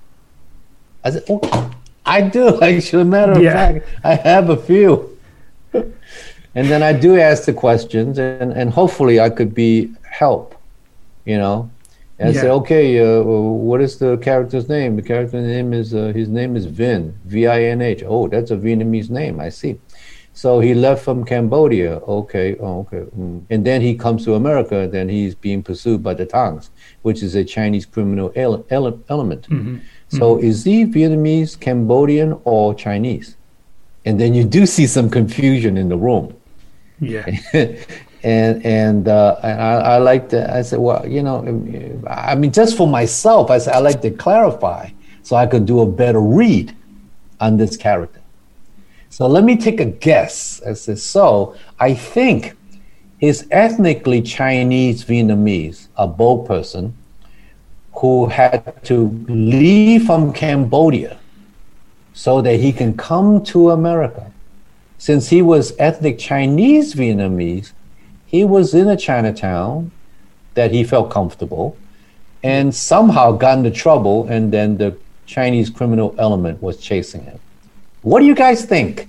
Speaker 11: I said, oh, I do. Actually, matter of
Speaker 3: yeah.
Speaker 11: fact, I have a few. And then I do ask the questions, and, and hopefully I could be help, you know. And I yeah. say, okay, uh, what is the character's name? The character's name is, uh, his name is Vin, V I N H. Oh, that's a Vietnamese name, I see. So he left from Cambodia. Okay, oh, okay. Mm. And then he comes to America, then he's being pursued by the Tangs, which is a Chinese criminal ele- ele- element.
Speaker 3: Mm-hmm.
Speaker 11: So
Speaker 3: mm-hmm.
Speaker 11: is he Vietnamese, Cambodian, or Chinese? And then you do see some confusion in the room.
Speaker 3: Yeah.
Speaker 11: and and uh, I, I like to, I said, well, you know, I mean, just for myself, I said, I like to clarify so I could do a better read on this character. So let me take a guess. I said, so I think he's ethnically Chinese Vietnamese, a Bo person, who had to leave from Cambodia so that he can come to America. Since he was ethnic Chinese Vietnamese, he was in a Chinatown that he felt comfortable and somehow got into trouble, and then the Chinese criminal element was chasing him. What do you guys think?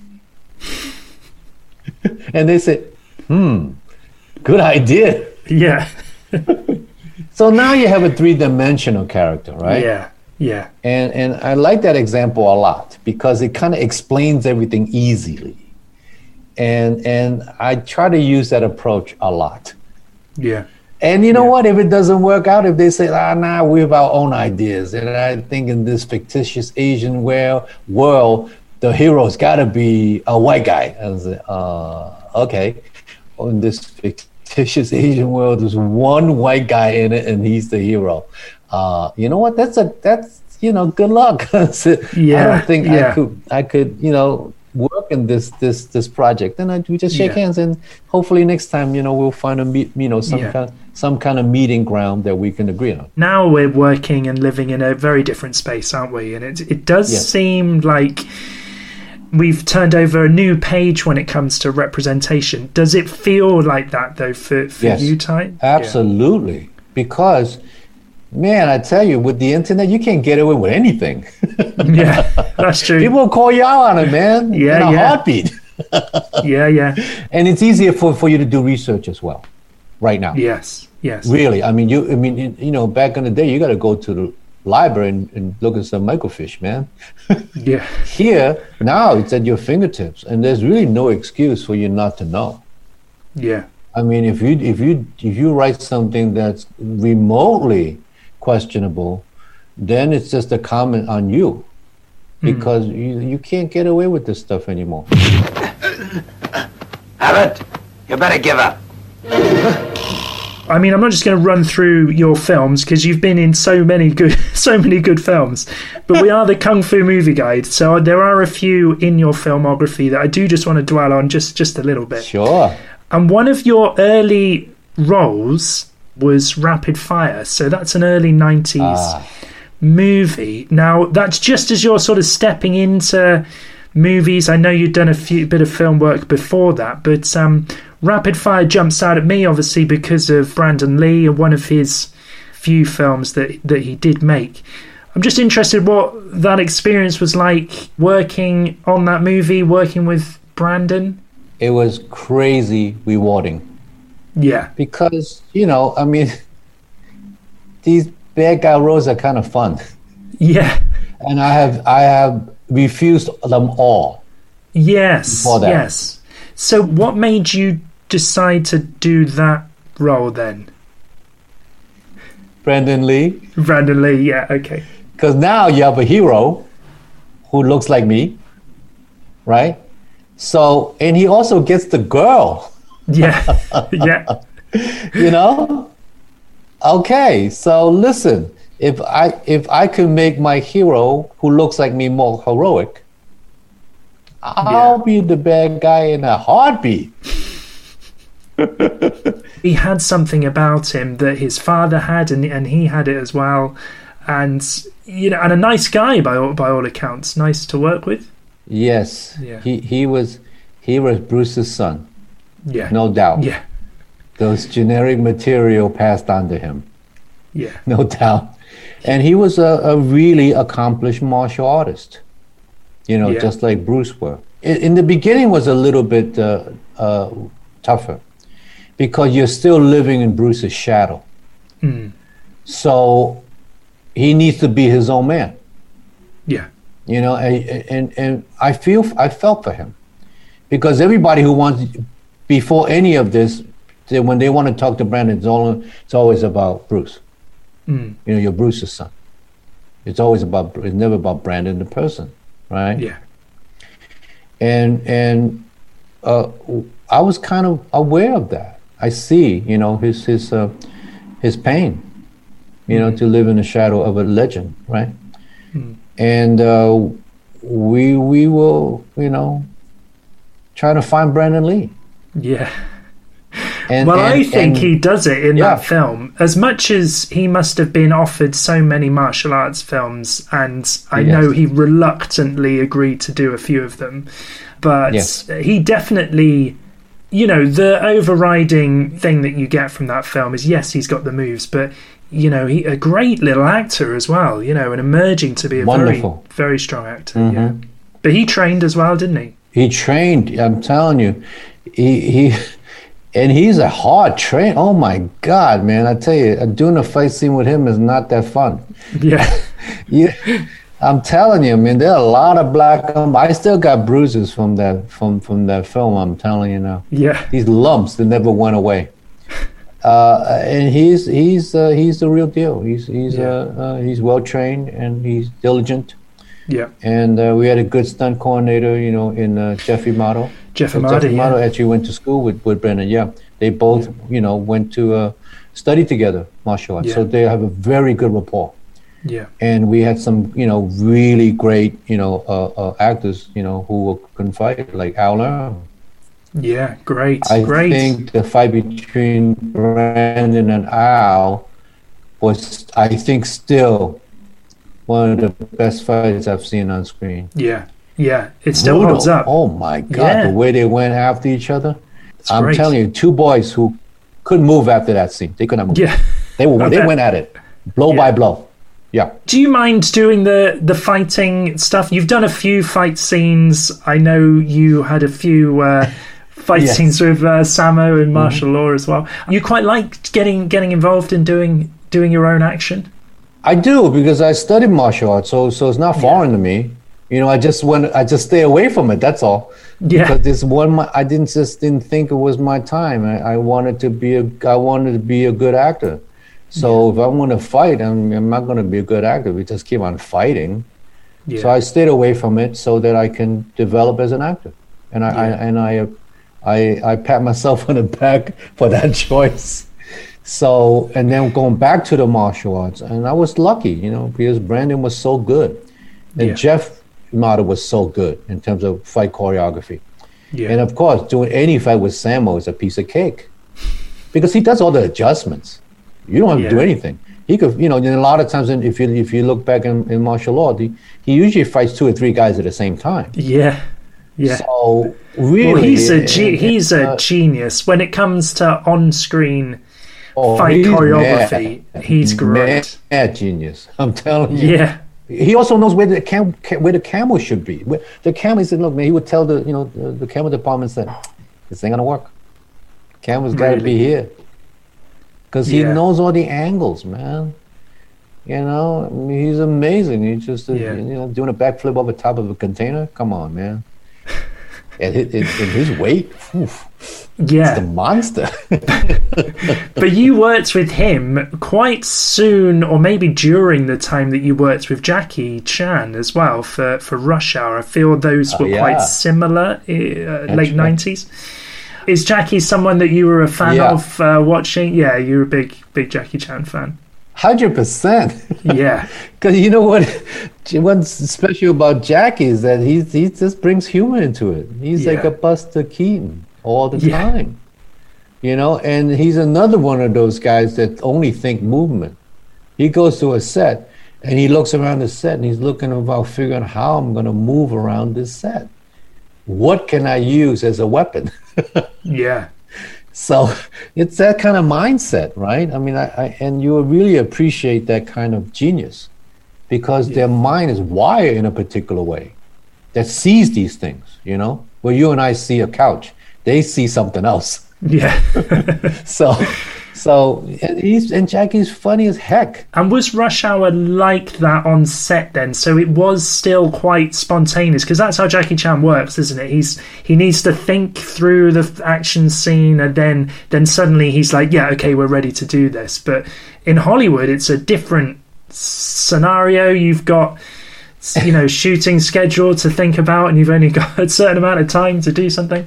Speaker 11: And they said, hmm, good idea.
Speaker 3: Yeah.
Speaker 11: So now you have a three-dimensional character, right?
Speaker 3: Yeah, yeah.
Speaker 11: And and I like that example a lot because it kind of explains everything easily. And and I try to use that approach a lot.
Speaker 3: Yeah.
Speaker 11: And you know
Speaker 3: yeah.
Speaker 11: what? If it doesn't work out, if they say, ah, nah, we have our own ideas. And I think in this fictitious Asian world, the hero's got to be a white guy. I was like, uh, okay. In this fictitious Asian world, there's one white guy in it, and he's the hero. Uh, you know what? That's a that's you know, good luck. yeah, I don't think yeah. I could I could you know work in this this this project. And I we just shake yeah. hands, and hopefully next time you know we'll find a meet you know some yeah. kind some kind of meeting ground that we can agree on.
Speaker 3: Now we're working and living in a very different space, aren't we? And it it does yes. seem like we've turned over a new page when it comes to representation. Does it feel like that though for, for
Speaker 11: yes.
Speaker 3: you, Ty?
Speaker 11: Absolutely. Yeah. Because man, I tell you, with the internet, you can't get away with anything.
Speaker 3: Yeah, that's true.
Speaker 11: People will call you out on it, man.
Speaker 3: Yeah,
Speaker 11: in a
Speaker 3: yeah.
Speaker 11: heartbeat.
Speaker 3: yeah, yeah.
Speaker 11: And it's easier for, for you to do research as well, right now.
Speaker 3: Yes, yes.
Speaker 11: Really, I mean, you. I mean, you know, back in the day, you got to go to the library and, and look at some microfiche, man.
Speaker 3: Yeah.
Speaker 11: Here now, it's at your fingertips, and there's really no excuse for you not to know.
Speaker 3: Yeah.
Speaker 11: I mean, if you if you if you write something that's remotely questionable, then it's just a comment on you, because mm. you, you can't get away with this stuff anymore.
Speaker 12: Abbott, you better give up.
Speaker 3: I mean, I'm not just going to run through your films because you've been in so many good, so many good films. But we are the Kung Fu Movie Guide, so there are a few in your filmography that I do just want to dwell on just, just a little bit.
Speaker 11: Sure.
Speaker 3: And one of your early roles was Rapid Fire, so that's an early nineties ah. movie. Now, that's just as you're sort of stepping into movies. I know you'd done a few bit of film work before that, but um, Rapid Fire jumps out at me, obviously, because of Brandon Lee and one of his few films that that he did make. I'm just interested what that experience was like working on that movie, working with Brandon.
Speaker 11: It was crazy rewarding.
Speaker 3: Yeah.
Speaker 11: Because, you know, I mean, these bad guy roles are kind of fun.
Speaker 3: Yeah.
Speaker 11: And I have I have refused them all.
Speaker 3: Yes. Yes. So what made you decide to do that role then?
Speaker 11: Brandon Lee.
Speaker 3: Brandon Lee, yeah, okay.
Speaker 11: Because now you have a hero who looks like me, right? So, and he also gets the girl.
Speaker 3: Yeah, yeah.
Speaker 11: You know? Okay, so listen, if I if I could make my hero who looks like me more heroic, I'll yeah. be the bad guy in a heartbeat.
Speaker 3: He had something about him that his father had, and and he had it as well, and you know, and a nice guy by all, by all accounts, nice to work with.
Speaker 11: Yes,
Speaker 3: yeah.
Speaker 11: he he was he was Bruce's son.
Speaker 3: Yeah,
Speaker 11: no doubt.
Speaker 3: Yeah,
Speaker 11: those generic material passed on to him.
Speaker 3: Yeah,
Speaker 11: no doubt. And he was a, a really accomplished martial artist. You know, yeah. just like Bruce were. In, in the beginning, was a little bit uh, uh, tougher because you're still living in Bruce's shadow.
Speaker 3: Mm.
Speaker 11: So he needs to be his own man.
Speaker 3: Yeah,
Speaker 11: you know, and and, and I feel I felt for him because everybody who wants. Before any of this, they, when they want to talk to Brandon, it's, all, it's always about Bruce.
Speaker 3: Mm.
Speaker 11: You know, you're Bruce's son. It's always about, it's never about Brandon the person, right?
Speaker 3: Yeah.
Speaker 11: And and uh, I was kind of aware of that. I see, you know, his his uh, his pain, you mm. know, to live in the shadow of a legend, right?
Speaker 3: Mm.
Speaker 11: And uh, we we will, you know, try to find Brandon Lee.
Speaker 3: Yeah.
Speaker 11: And,
Speaker 3: well,
Speaker 11: and,
Speaker 3: I think
Speaker 11: and,
Speaker 3: he does it in
Speaker 11: yeah.
Speaker 3: that film. As much as he must have been offered so many martial arts films, and I yes. know he reluctantly agreed to do a few of them, but yes. he definitely, you know, the overriding thing that you get from that film is, yes, he's got the moves, but, you know, he a great little actor as well, you know, and emerging to be a
Speaker 11: Wonderful.
Speaker 3: very, very strong actor.
Speaker 11: Mm-hmm.
Speaker 3: Yeah. But he trained as well, didn't he?
Speaker 11: He trained, I'm telling you. He, he and he's a hard train. Oh my God, man! I tell you, doing a fight scene with him is not that fun.
Speaker 3: Yeah,
Speaker 11: yeah. I'm telling you, man. There are a lot of black. Um, I still got bruises from that from from that film. I'm telling you now.
Speaker 3: Yeah,
Speaker 11: these lumps that never went away. Uh, and he's he's uh, he's the real deal. He's he's yeah. uh, uh, he's well trained and he's diligent.
Speaker 3: Yeah,
Speaker 11: and uh, we had a good stunt coordinator, you know, in uh, Jeff Amato.
Speaker 3: Jeff
Speaker 11: so
Speaker 3: Amato,
Speaker 11: Jeff Amato
Speaker 3: yeah.
Speaker 11: actually went to school with, with Brandon. Yeah, they both, yeah. you know, went to uh, study together martial arts. Yeah. So they have a very good rapport.
Speaker 3: Yeah,
Speaker 11: and we had some, you know, really great, you know, uh, uh, actors, you know, who can fight, like Al Lerm.
Speaker 3: Yeah, great,
Speaker 11: I
Speaker 3: great.
Speaker 11: think the fight between Brandon and Al was, I think, still one of the best fights I've seen on screen.
Speaker 3: Yeah, yeah, it still
Speaker 11: Brutal.
Speaker 3: holds up.
Speaker 11: Oh my God,
Speaker 3: yeah.
Speaker 11: the way they went after each other.
Speaker 3: It's
Speaker 11: I'm
Speaker 3: great.
Speaker 11: telling you, two boys who couldn't move after that scene. They couldn't move.
Speaker 3: Yeah,
Speaker 11: they were. They went at it, blow yeah. by blow. Yeah.
Speaker 3: Do you mind doing the the fighting stuff? You've done a few fight scenes. I know you had a few uh, fight yes. scenes with uh, Sammo in martial mm-hmm. law as well. You quite like getting getting involved in doing doing your own action.
Speaker 11: I do, because I studied martial arts, so so it's not foreign yeah. to me. You know, I just went, I just stay away from it. That's all.
Speaker 3: Yeah.
Speaker 11: Because this one, I didn't just didn't think it was my time. I, I wanted to be a, I wanted to be a good actor. So yeah. if I'm going to fight, I'm, I'm not going to be a good actor. We just keep on fighting. Yeah. So I stayed away from it so that I can develop as an actor. And I, yeah. I and I, I I pat myself on the back for that choice. So, and then going back to the martial arts, and I was lucky, you know, because Brandon was so good. And
Speaker 3: Yeah.
Speaker 11: Jeff Mata was so good in terms of fight choreography.
Speaker 3: Yeah.
Speaker 11: And of course, doing any fight with Sammo is a piece of cake because he does all the adjustments. You don't have
Speaker 3: Yeah.
Speaker 11: to do anything. He could, you know, and a lot of times, if you if you look back in, in martial law, he, he usually fights two or three guys at the same time.
Speaker 3: Yeah, yeah.
Speaker 11: So really,
Speaker 3: well, he's a
Speaker 11: it-
Speaker 3: ge-
Speaker 11: it-
Speaker 3: he's a
Speaker 11: uh,
Speaker 3: genius when it comes to on-screen
Speaker 11: oh,
Speaker 3: fight
Speaker 11: he's
Speaker 3: choreography.
Speaker 11: mad,
Speaker 3: He's great.
Speaker 11: mad genius. I'm telling you.
Speaker 3: Yeah.
Speaker 11: He also knows where the cam, ca- where the camera should be. Where, the camera, he said, look, man, he would tell the you know the, the camera department said, this ain't gonna work. Camera's got to
Speaker 3: Really?
Speaker 11: be here because he
Speaker 3: Yeah.
Speaker 11: knows all the angles, man. You know, I mean, he's amazing. He's just uh,
Speaker 3: Yeah.
Speaker 11: you know doing a backflip over top of a container. Come on, man. And his, his, and his weight, oof,
Speaker 3: Yeah.
Speaker 11: it's the monster.
Speaker 3: But you worked with him quite soon, or maybe during the time that you worked with Jackie Chan as well for, for Rush Hour. I feel those
Speaker 11: Oh,
Speaker 3: were
Speaker 11: yeah.
Speaker 3: quite similar, uh, late
Speaker 11: right.
Speaker 3: nineties. Is Jackie someone that you were a fan
Speaker 11: Yeah.
Speaker 3: of uh, watching? Yeah, you're a big, big Jackie Chan fan.
Speaker 11: Hundred percent.
Speaker 3: Yeah.
Speaker 11: Because you know what, what's special about Jackie is that he he just brings humor into it. He's like
Speaker 3: Yeah.
Speaker 11: a Buster Keaton all the
Speaker 3: Yeah.
Speaker 11: time, you know. And he's another one of those guys that only think movement. He goes to a set and he looks around the set and he's looking about figuring out how I'm going to move around this set. What can I use as a weapon?
Speaker 3: Yeah.
Speaker 11: So it's that kind of mindset, right? I mean, I, I and you really appreciate that kind of genius because their mind is wired in a particular way that sees these things, you know? Where you and I see a couch, they see something else.
Speaker 3: Yeah.
Speaker 11: So, so and he's and Jackie's funny as heck.
Speaker 3: And was Rush Hour like that on set then? So it was still quite spontaneous because that's how Jackie Chan works, isn't it? He's he needs to think through the action scene and then then suddenly he's like, yeah, okay, we're ready to do this. But in Hollywood, it's a different scenario. You've got you know shooting schedule to think about, and you've only got a certain amount of time to do something.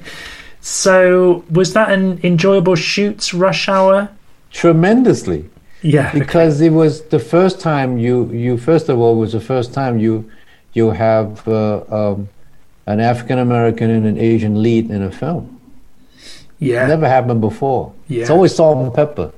Speaker 3: So was that an enjoyable shoot, Rush Hour?
Speaker 11: Tremendously.
Speaker 3: Yeah,
Speaker 11: because it was the first time you you first of all it was the first time you you have uh, um, an African American and an Asian lead in a film.
Speaker 3: Yeah,
Speaker 11: it never happened before.
Speaker 3: Yeah.
Speaker 11: It's always salt and pepper.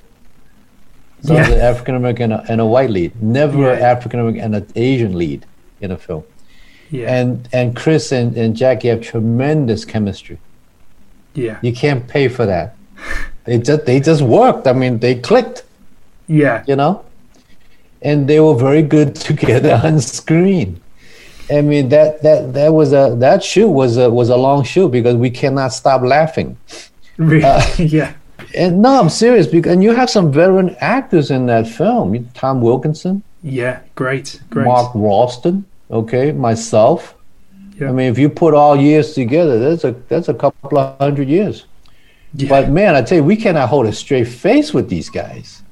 Speaker 11: So
Speaker 3: Yeah.
Speaker 11: the African American and a white lead, never
Speaker 3: Yeah.
Speaker 11: an African American and an Asian lead in a film.
Speaker 3: Yeah.
Speaker 11: And and Chris and, and Jackie have tremendous chemistry.
Speaker 3: Yeah.
Speaker 11: You can't pay for that. It just they just worked. I mean, they clicked.
Speaker 3: Yeah.
Speaker 11: You know? And they were very good together on screen. I mean that that that was a that shoot was a was a long shoot because we cannot stop laughing.
Speaker 3: Really?
Speaker 11: Uh,
Speaker 3: yeah.
Speaker 11: And no, I'm serious because and you have some veteran actors in that film. Tom Wilkinson,
Speaker 3: Yeah. Great. Great.
Speaker 11: Mark Ralston, okay, myself.
Speaker 3: Yeah.
Speaker 11: I mean, if you put all years together, that's a that's a couple of hundred years.
Speaker 3: Yeah.
Speaker 11: But man, I tell you, we cannot hold a straight face with these guys.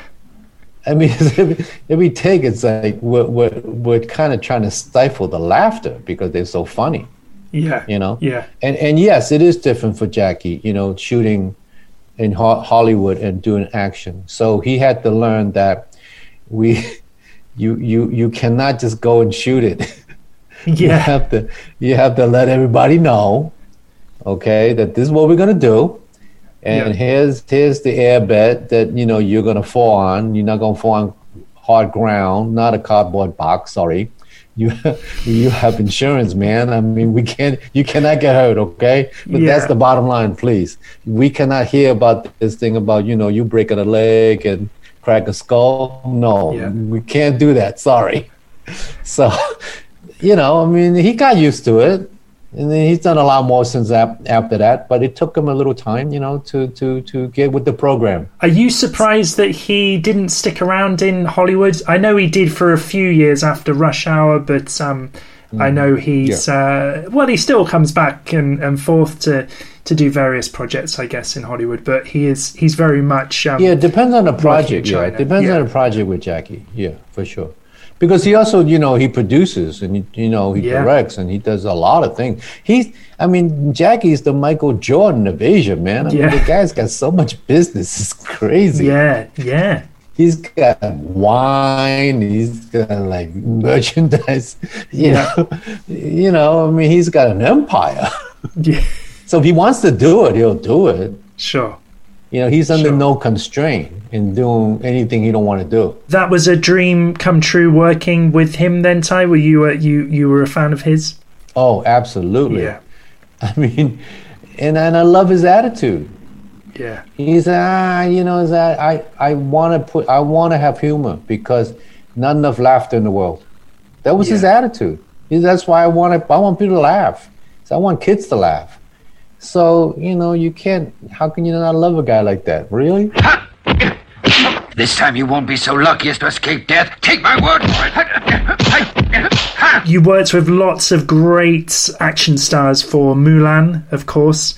Speaker 11: I mean, every, every take, it's like we're we're, we're kind of trying to stifle the laughter because they're so funny.
Speaker 3: Yeah.
Speaker 11: You know.
Speaker 3: Yeah.
Speaker 11: And and yes, it is different for Jackie. You know, shooting in Ho- Hollywood and doing action. So he had to learn that we, you you you cannot just go and shoot it. You
Speaker 3: Yeah.
Speaker 11: have to you have to let everybody know, okay, that this is what we're gonna do, and
Speaker 3: Yeah.
Speaker 11: here's here's the air bed that you know you're gonna fall on. You're not gonna fall on hard ground, not a cardboard box. Sorry, you you have insurance, man. I mean, we can't you cannot get hurt, okay? But
Speaker 3: Yeah.
Speaker 11: that's the bottom line, please. We cannot hear about this thing about you know you breaking a leg and crack a skull. No,
Speaker 3: Yeah.
Speaker 11: we can't do that. Sorry. So. You know, I mean, he got used to it, and then he's done a lot more since ap- after that. But it took him a little time, you know, to to to get with the program.
Speaker 3: Are you surprised that he didn't stick around in Hollywood? I know he did for a few years after Rush Hour, but um, I know he's uh, well, he still comes back and, and forth to to do various projects, I guess, in Hollywood. But he is he's very much um,
Speaker 11: Yeah, it depends on the project.
Speaker 3: in
Speaker 11: Yeah,
Speaker 3: China.
Speaker 11: it depends
Speaker 3: Yeah.
Speaker 11: on the project with Jackie. Yeah, for sure. because he also, you know, he produces and, you know, he
Speaker 3: Yeah.
Speaker 11: directs and he does a lot of things. He's, I mean, Jackie's the Michael Jordan of Asia, man. I
Speaker 3: Yeah.
Speaker 11: mean, the guy's got so much business. It's crazy.
Speaker 3: Yeah, yeah.
Speaker 11: He's got wine. He's got like merchandise. You
Speaker 3: Yeah.
Speaker 11: know, you know. I mean, he's got an empire.
Speaker 3: Yeah.
Speaker 11: So if he wants to do it, he'll do it.
Speaker 3: Sure.
Speaker 11: You know, he's under no constraint in doing anything he don't want to do.
Speaker 3: That was a dream come true working with him then, Ty? Were you uh, you you were a fan of his?
Speaker 11: Oh, absolutely.
Speaker 3: Yeah.
Speaker 11: I mean, and and I love his attitude.
Speaker 3: Yeah.
Speaker 11: He's ah, you know, is that I I want to put I want to have humor because not enough laughter in the world. That was his attitude. He- That's why I want to, I want people to laugh. So I want kids to laugh. So, you know, you can't, how can you not love a guy like that? Really?
Speaker 12: This time you won't be so lucky as to escape death. Take my word for it.
Speaker 3: You worked with lots of great action stars for Mulan, of course,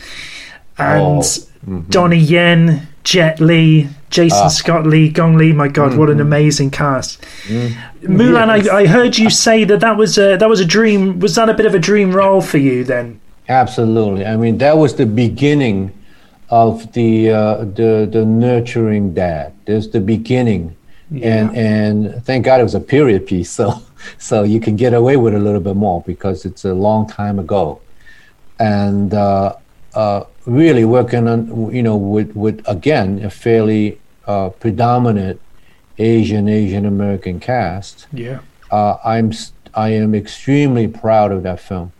Speaker 3: and
Speaker 11: Oh,
Speaker 3: Donnie Yen, Jet Li, Jason
Speaker 11: Ah.
Speaker 3: Scott Lee, Gong Li. My God, what an amazing cast! Mulan,
Speaker 11: Yes.
Speaker 3: I, I heard you say that that was a that was a dream. Was that a bit of a dream role for you then?
Speaker 11: Absolutely. I mean, that was the beginning of the uh, the the nurturing dad. There's the beginning, and and thank God it was a period piece, so so you can get away with a little bit more because it's a long time ago, and uh, uh, really working on, you know, with with again a fairly uh, predominant Asian Asian American cast.
Speaker 3: Yeah.
Speaker 11: Uh, I'm s- I am extremely proud of that film.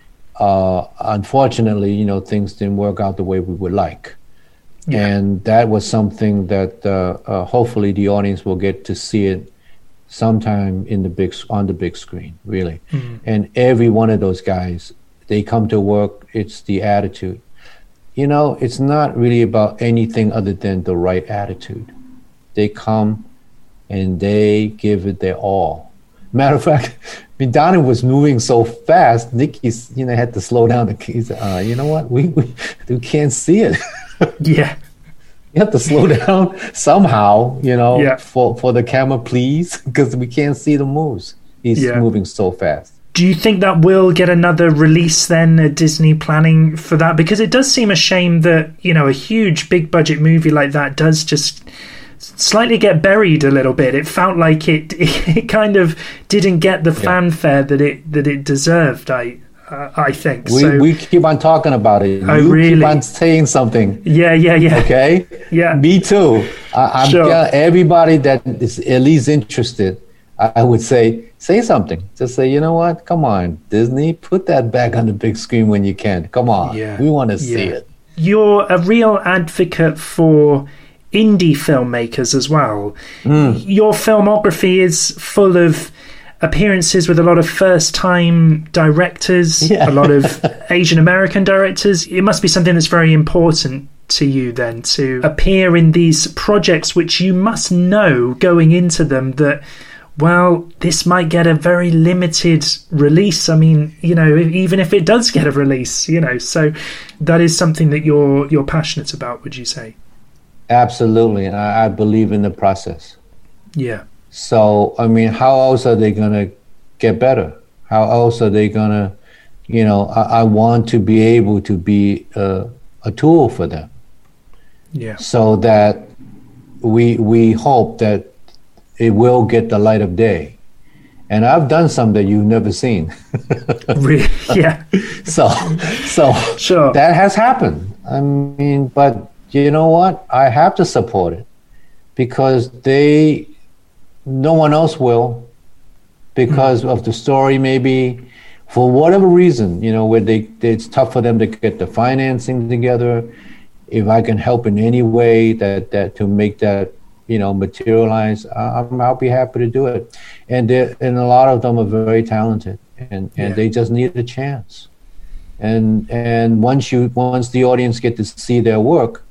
Speaker 11: Uh, unfortunately, you know, things didn't work out the way we would like.
Speaker 3: Yeah.
Speaker 11: And that was something that uh, uh, hopefully the audience will get to see it sometime in the big on the big screen, really.
Speaker 3: Mhm.
Speaker 11: And every one of those guys, they come to work, it's the attitude. You know, it's not really about anything other than the right attitude. They come and they give it their all. Matter of fact, I mean, Donnie was moving so fast, Nikki's, you know, had to slow down. The keys. Uh, you know what? We, we we can't see it.
Speaker 3: Yeah.
Speaker 11: You have to slow down somehow, you know,
Speaker 3: Yeah.
Speaker 11: for, for the camera, please, because we can't see the moves. He's
Speaker 3: Yeah.
Speaker 11: moving so fast.
Speaker 3: Do you think that will get another release then? Are Disney planning for that? Because it does seem a shame that, you know, a huge big budget movie like that does just slightly get buried a little bit. It felt like it it kind of didn't get the fanfare that it that it deserved. I uh, I think
Speaker 11: We,
Speaker 3: so.
Speaker 11: we keep on talking about it.
Speaker 3: Oh,
Speaker 11: you
Speaker 3: really?
Speaker 11: keep on saying something.
Speaker 3: yeah, yeah, yeah.
Speaker 11: Okay?
Speaker 3: Yeah.
Speaker 11: Me too. I, I'm
Speaker 3: Sure.
Speaker 11: tell- everybody that is at least interested, I, I would say, say something. Just say, you know what? Come on, Disney, put that back on the big screen when you can. Come on.
Speaker 3: Yeah.
Speaker 11: We want to see
Speaker 3: Yeah.
Speaker 11: it.
Speaker 3: You're a real advocate for indie filmmakers as well. Your filmography is full of appearances with a lot of first-time directors,
Speaker 11: Yeah.
Speaker 3: a lot of Asian American directors. It must be something that's very important to you then to appear in these projects which you must know going into them that, well, this might get a very limited release. I mean, you know, even if it does get a release, you know, so that is something that you're you're passionate about, would you say?
Speaker 11: Absolutely. And I, I believe in the process.
Speaker 3: Yeah.
Speaker 11: So, I mean, how else are they going to get better? How else are they going to, you know, I, I want to be able to be a, a tool for them.
Speaker 3: Yeah.
Speaker 11: So that we we hope that it will get the light of day. And I've done some that you've never seen.
Speaker 3: Really? Yeah.
Speaker 11: So, so
Speaker 3: Sure.
Speaker 11: that has happened. I mean, but you know what? I have to support it because they, no one else will, because of the story, maybe for whatever reason, you know, where they, it's tough for them to get the financing together. If I can help in any way that, that to make that, you know, materialize, I'm, I'll be happy to do it. And they- and a lot of them are very talented, and, and
Speaker 3: Yeah.
Speaker 11: they just need a chance. And and once you once the audience get to see their work,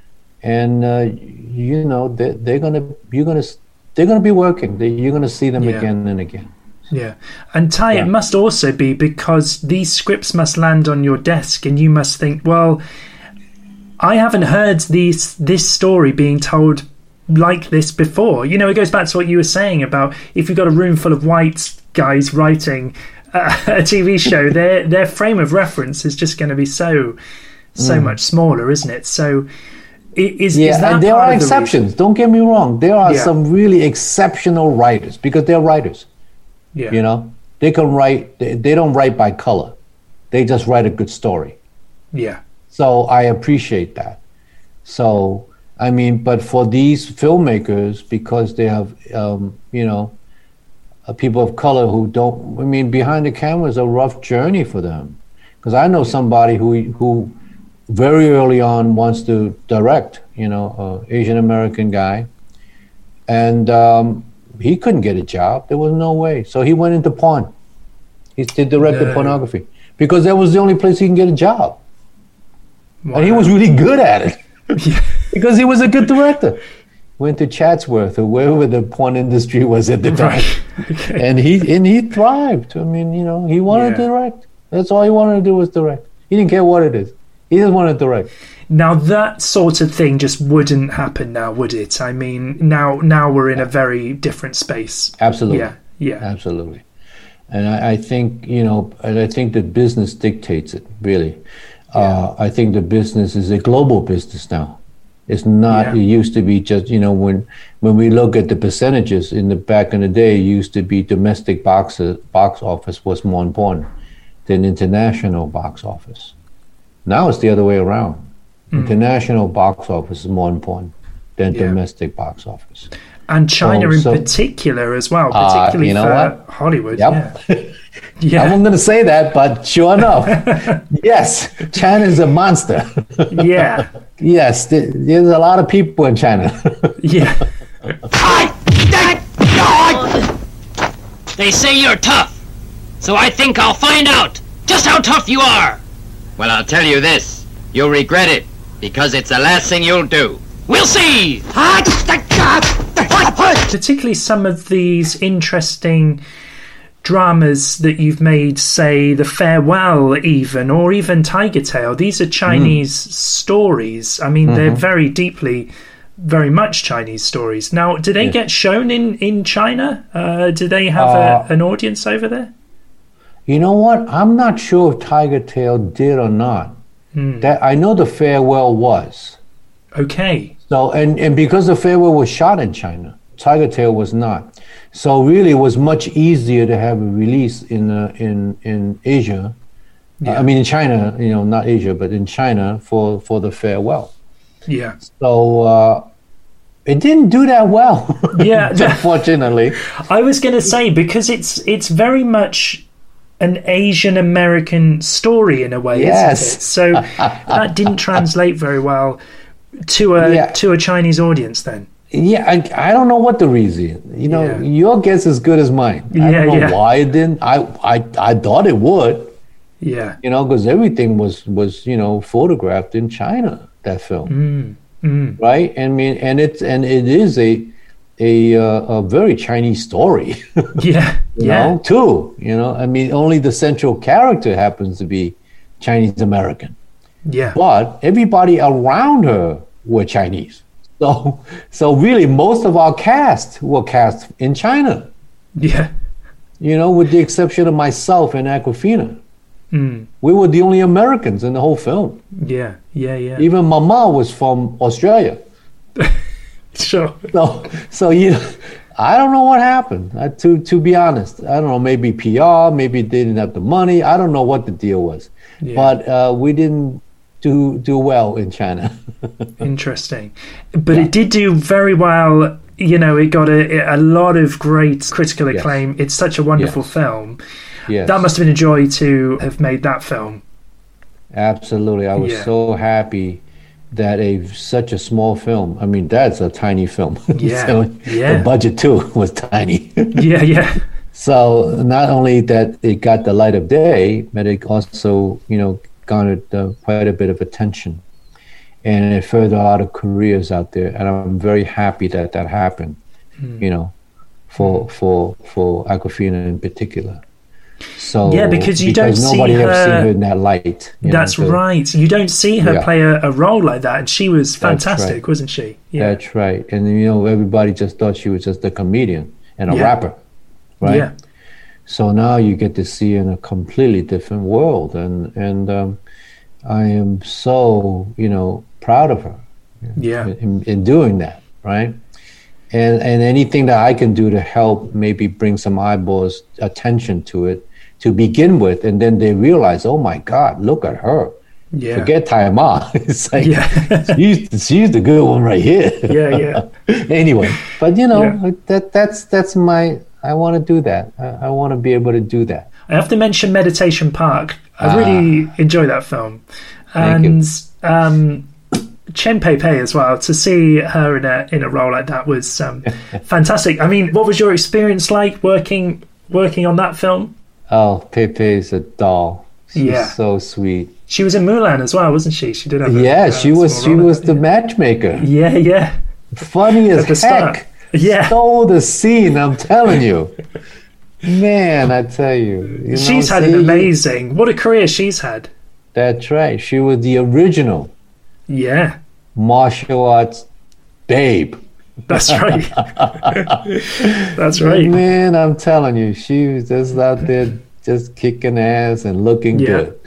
Speaker 11: and uh, you know they, they're gonna you're gonna they're gonna be working. They, you're gonna see them
Speaker 3: Yeah.
Speaker 11: again and again.
Speaker 3: Yeah. And Ty,
Speaker 11: Yeah.
Speaker 3: it must also be because these scripts must land on your desk and you must think, well, I haven't heard these this story being told like this before. You know, it goes back to what you were saying about if you've got a room full of white guys writing uh, a T V show, their their frame of reference is just going to be so so mm. much smaller, isn't it? So is,
Speaker 11: yeah,
Speaker 3: is that
Speaker 11: and there
Speaker 3: part
Speaker 11: are
Speaker 3: of the
Speaker 11: exceptions.
Speaker 3: reason?
Speaker 11: Don't get me wrong. There are
Speaker 3: Yeah.
Speaker 11: some really exceptional writers because they're writers.
Speaker 3: Yeah.
Speaker 11: You know, they can write. They, they don't write by color. They just write a good story.
Speaker 3: Yeah.
Speaker 11: So I appreciate that. So, I mean, but for these filmmakers, because they have, um, you know, uh, people of color who don't, I mean, behind the camera is a rough journey for them. Because I know somebody who, who very early on wants to direct, you know, an Asian American guy. And um, he couldn't get a job. There was no way. So he went into porn. He did directed
Speaker 3: No.
Speaker 11: pornography because that was the only place he can get a job.
Speaker 3: Wow.
Speaker 11: And he was really good at it because he was a good director. Went to Chatsworth or wherever the porn industry was at the time,
Speaker 3: Right. Okay.
Speaker 11: and he and he thrived. I mean, you know, he wanted
Speaker 3: Yeah.
Speaker 11: to direct. That's all he wanted to do was direct. He didn't care what it is. He just wanted to direct.
Speaker 3: Now that sort of thing just wouldn't happen now, would it? I mean, now now we're in a very different space.
Speaker 11: Absolutely.
Speaker 3: Yeah. Yeah.
Speaker 11: Absolutely. And I, I think, you know, and I think that business dictates it, really. Uh, I think the business is a global business now. It's not,
Speaker 3: Yeah.
Speaker 11: it used to be just, you know, when when we look at the percentages in the back in the day, it used to be domestic box, box office was more important than international box office. Now it's the other way around.
Speaker 3: Mm.
Speaker 11: International box office is more important than
Speaker 3: Yeah.
Speaker 11: domestic box office.
Speaker 3: And China
Speaker 11: So-
Speaker 3: in
Speaker 11: so-
Speaker 3: particular as well,
Speaker 11: Uh,
Speaker 3: particularly
Speaker 11: you know
Speaker 3: for
Speaker 11: what?
Speaker 3: Hollywood.
Speaker 11: Yep.
Speaker 3: Yeah. Yeah.
Speaker 11: I wasn't going to say that, but sure enough, yes, China is a monster.
Speaker 3: Yeah.
Speaker 11: Yes, th- there's a lot of people in China.
Speaker 3: Yeah.
Speaker 16: They say you're tough, so I think I'll find out just how tough you are.
Speaker 4: Well, I'll tell you this. You'll regret it, because it's the last thing you'll do.
Speaker 16: We'll see.
Speaker 3: Particularly some of these interesting dramas that you've made, say The Farewell even, or even Tiger Tail. These are Chinese mm. stories. I mean, mm-hmm. they're very deeply, very much Chinese stories. Now, do they yeah. get shown in, in China? Uh, do they have uh, a, an audience over there?
Speaker 11: You know what? I'm not sure if Tiger Tail did or not. Mm. That I know The Farewell was.
Speaker 3: Okay.
Speaker 11: So, and, and because The Farewell was shot in China, Tiger Tail was not. So really, it was much easier to have a release in uh, in in Asia. Yeah. Uh, I mean, in China, you know, not Asia, but in China for for The Farewell.
Speaker 3: Yeah.
Speaker 11: So uh, it didn't do that well.
Speaker 3: Yeah.
Speaker 11: Unfortunately,
Speaker 3: I was going to say because it's it's very much an Asian American story in a way,
Speaker 11: yes.
Speaker 3: isn't it? So that didn't translate very well to a yeah. to a Chinese audience then.
Speaker 11: Yeah, I, I don't know what the reason. You know, yeah. your guess is good as mine. I
Speaker 3: yeah,
Speaker 11: don't know
Speaker 3: yeah.
Speaker 11: why it didn't. I, I I thought it would.
Speaker 3: Yeah.
Speaker 11: You know, because everything was was you know photographed in China. That film,
Speaker 3: mm, mm.
Speaker 11: right? I mean, and it's and it is a a uh, a very Chinese story.
Speaker 3: Yeah.
Speaker 11: you
Speaker 3: yeah.
Speaker 11: know, too. You know, I mean, only the central character happens to be Chinese American.
Speaker 3: Yeah.
Speaker 11: But everybody around her were Chinese. So, so really, most of our cast were cast in China.
Speaker 3: Yeah.
Speaker 11: You know, with the exception of myself and Awkwafina.
Speaker 3: Mm.
Speaker 11: We were the only Americans in the whole film.
Speaker 3: Yeah, yeah, yeah.
Speaker 11: Even Mama was from Australia.
Speaker 3: Sure.
Speaker 11: So, so you know, I don't know what happened. Uh, to to be honest, I don't know. Maybe P R, maybe they didn't have the money. I don't know what the deal was. Yeah. But uh, we didn't do do well in China.
Speaker 3: Interesting, but yeah. it did do very well. You know, it got a, a lot of great critical acclaim. Yes. It's such a wonderful
Speaker 11: yes.
Speaker 3: film.
Speaker 11: Yes.
Speaker 3: That must have been a joy to have made that film.
Speaker 11: Absolutely, I was yeah. so happy that a such a small film. I mean, that's a tiny film.
Speaker 3: Yeah,
Speaker 11: so
Speaker 3: yeah.
Speaker 11: The budget too was tiny.
Speaker 3: yeah, yeah.
Speaker 11: So not only that it got the light of day, but it also, you know, garnered uh, quite a bit of attention, and it furthered a lot of careers out there. And I'm very happy that that happened. Mm. You know, for mm. for for Awkwafina in particular. So
Speaker 3: yeah, because you
Speaker 11: because
Speaker 3: don't
Speaker 11: nobody
Speaker 3: see her,
Speaker 11: ever seen her in that light.
Speaker 3: That's
Speaker 11: know, so,
Speaker 3: right. You don't see her
Speaker 11: yeah.
Speaker 3: play a, a role like that, and she was fantastic,
Speaker 11: right.
Speaker 3: wasn't she? Yeah.
Speaker 11: That's right. And you know, everybody just thought she was just a comedian and a
Speaker 3: Yeah.
Speaker 11: rapper, right?
Speaker 3: Yeah.
Speaker 11: So now you get to see her in a completely different world, and and um, I am so you know proud of her.
Speaker 3: Yeah.
Speaker 11: In, in doing that, right? And and anything that I can do to help maybe bring some eyeballs attention to it to begin with, and then they realize, oh my God, look at her.
Speaker 3: Yeah.
Speaker 11: Forget Tai Ma. It's like
Speaker 3: Yeah.
Speaker 11: she's, she's the good one right here.
Speaker 3: Yeah, yeah.
Speaker 11: Anyway, but you know
Speaker 3: Yeah.
Speaker 11: that that's that's my. I want to do that. I, I want to be able to do that.
Speaker 3: I have to mention Meditation Park. I
Speaker 11: Ah.
Speaker 3: really enjoy that film,
Speaker 11: Thank
Speaker 3: and
Speaker 11: you.
Speaker 3: um, Chen Pei Pei as well. To see her in a in a role like that was um, fantastic. I mean, what was your experience like working working on that film?
Speaker 11: Oh, Pepe's a doll. She's
Speaker 3: Yeah.
Speaker 11: so sweet.
Speaker 3: She was in Mulan as well, wasn't she? She did have. A,
Speaker 11: Yeah,
Speaker 3: uh,
Speaker 11: she was.
Speaker 3: small
Speaker 11: She
Speaker 3: role in
Speaker 11: was
Speaker 3: it.
Speaker 11: the matchmaker.
Speaker 3: Yeah, yeah.
Speaker 11: Funny as
Speaker 3: At the start.
Speaker 11: heck.
Speaker 3: Yeah.
Speaker 11: Stole the scene. I'm telling you, man. I tell you, you
Speaker 3: She's
Speaker 11: know,
Speaker 3: had an
Speaker 11: see,
Speaker 3: amazing. What a career she's had.
Speaker 11: That's right. She was the original
Speaker 3: Yeah,
Speaker 11: martial arts babe.
Speaker 3: that's right. That's right.
Speaker 11: Man, I'm telling you, she was just out there, just kicking ass and looking
Speaker 3: Yeah.
Speaker 11: good.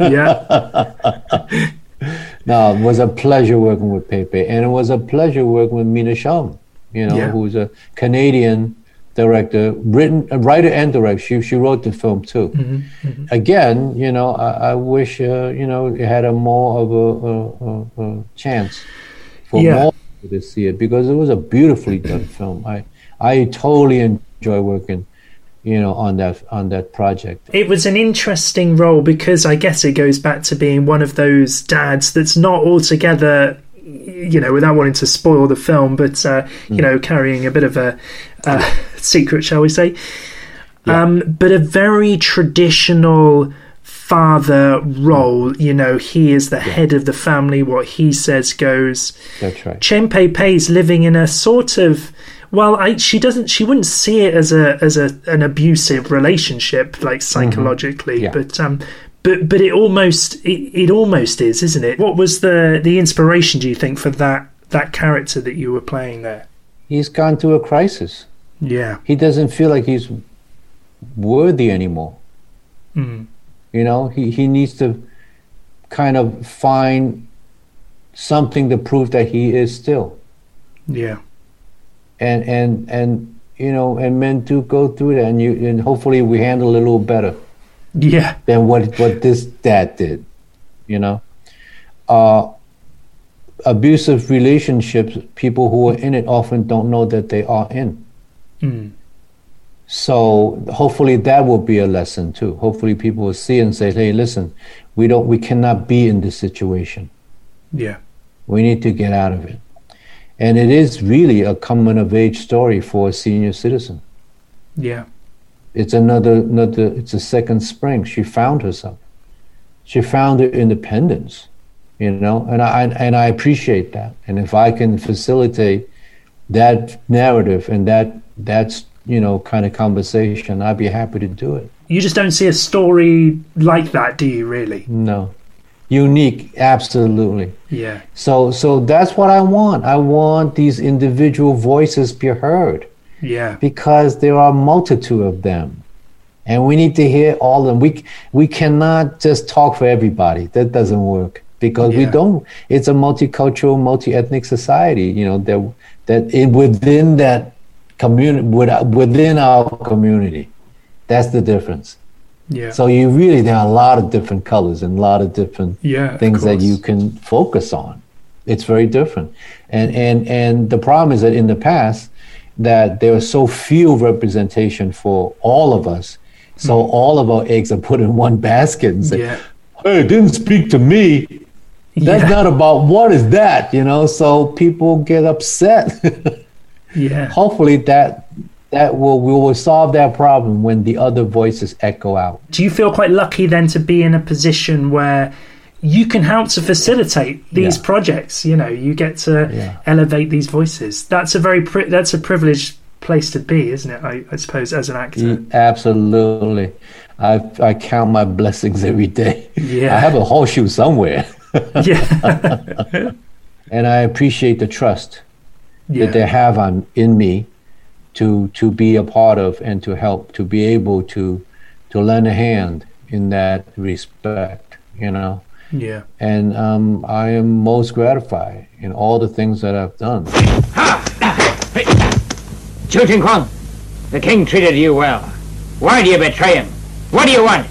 Speaker 3: Yeah.
Speaker 11: No, it was a pleasure working with Pepe, and it was a pleasure working with Mina Shum, you know,
Speaker 3: Yeah.
Speaker 11: who's a Canadian director, written, a writer and director. She she wrote the film too.
Speaker 3: Mhm, mhm.
Speaker 11: Again, you know, I, I wish uh, you know it had a more of a, a, a, a chance for
Speaker 3: Yeah.
Speaker 11: more people to see it, because it was a beautifully done film. I I totally enjoy working, you know, on that on that project.
Speaker 3: It was an interesting role because I guess it goes back to being one of those dads that's not altogether, you know, without wanting to spoil the film, but, uh, you know, carrying a bit of a uh, secret, shall we say. Um, but a very traditional father role, you know, he is the head of the family, what he says goes.
Speaker 11: That's right.
Speaker 3: Chen Pei Pei's living in a sort of, well, I, she doesn't, she wouldn't see it as a as a an abusive relationship, like psychologically,
Speaker 11: Yeah.
Speaker 3: but um, but but it almost it, it almost is, isn't it? What was the the inspiration, do you think, for that that character that you were playing there?
Speaker 11: He's gone through a crisis.
Speaker 3: Yeah.
Speaker 11: He doesn't feel like he's worthy anymore.
Speaker 3: Mm.
Speaker 11: You know, he, he needs to kind of find something to prove that he is still.
Speaker 3: Yeah.
Speaker 11: And and and you know, and men do go through that, and you and hopefully we handle it a little better
Speaker 3: Yeah.
Speaker 11: than what what this dad did. You know, uh, abusive relationships, people who are in it often don't know that they are in.
Speaker 3: Mm.
Speaker 11: So hopefully that will be a lesson too. Hopefully people will see and say, "Hey, listen, we don't, we cannot be in this situation.
Speaker 3: Yeah.
Speaker 11: We need to get out of it." And it is really a coming of age story for a senior citizen.
Speaker 3: Yeah.
Speaker 11: It's another, another. It's a second spring. She found herself. She found her independence, you know, and I and I appreciate that. And if I can facilitate that narrative and that that's you know kind of conversation, I'd be happy to do it.
Speaker 3: You just don't see a story like that, do you? Really?
Speaker 11: No, unique, absolutely.
Speaker 3: Yeah.
Speaker 11: So so that's what I want. I want these individual voices be heard.
Speaker 3: Yeah.
Speaker 11: Because there are a multitude of them, and we need to hear all of them. We we cannot just talk for everybody. That doesn't work because we
Speaker 3: Yeah.
Speaker 11: don't. It's a multicultural, multi-ethnic society. You know that that in, within that community, within our community, that's the difference.
Speaker 3: Yeah.
Speaker 11: So you really there are a lot of different colors and a lot of different
Speaker 3: Yeah, of
Speaker 11: things that
Speaker 3: course.
Speaker 11: you can focus on. It's very different, and and and the problem is that in the past, that there was so few representation for all of us. So all of our eggs are put in one basket and say,
Speaker 3: Yeah.
Speaker 11: hey, it didn't speak to me. That's
Speaker 3: Yeah.
Speaker 11: not about what is that, you know? So people get upset.
Speaker 3: Yeah.
Speaker 11: Hopefully that that will we will solve that problem when the other voices echo out.
Speaker 3: Do you feel quite lucky then to be in a position where you can help to facilitate these
Speaker 11: Yeah.
Speaker 3: projects? You know, you get to
Speaker 11: Yeah.
Speaker 3: elevate these voices. That's a very pri- that's a privileged place to be, isn't it? I, I suppose as an actor.
Speaker 11: E- Absolutely. I I count my blessings every day.
Speaker 3: Yeah.
Speaker 11: I have a horseshoe somewhere.
Speaker 3: Yeah.
Speaker 11: And I appreciate the trust
Speaker 3: Yeah.
Speaker 11: that they have on in me to to be a part of and to help, to be able to to lend a hand in that respect, you know.
Speaker 3: Yeah.
Speaker 11: And um, I am most gratified in all the things that I've done.
Speaker 16: Chu Ting Kwang, the king treated you well. Why do you betray him? What do you want?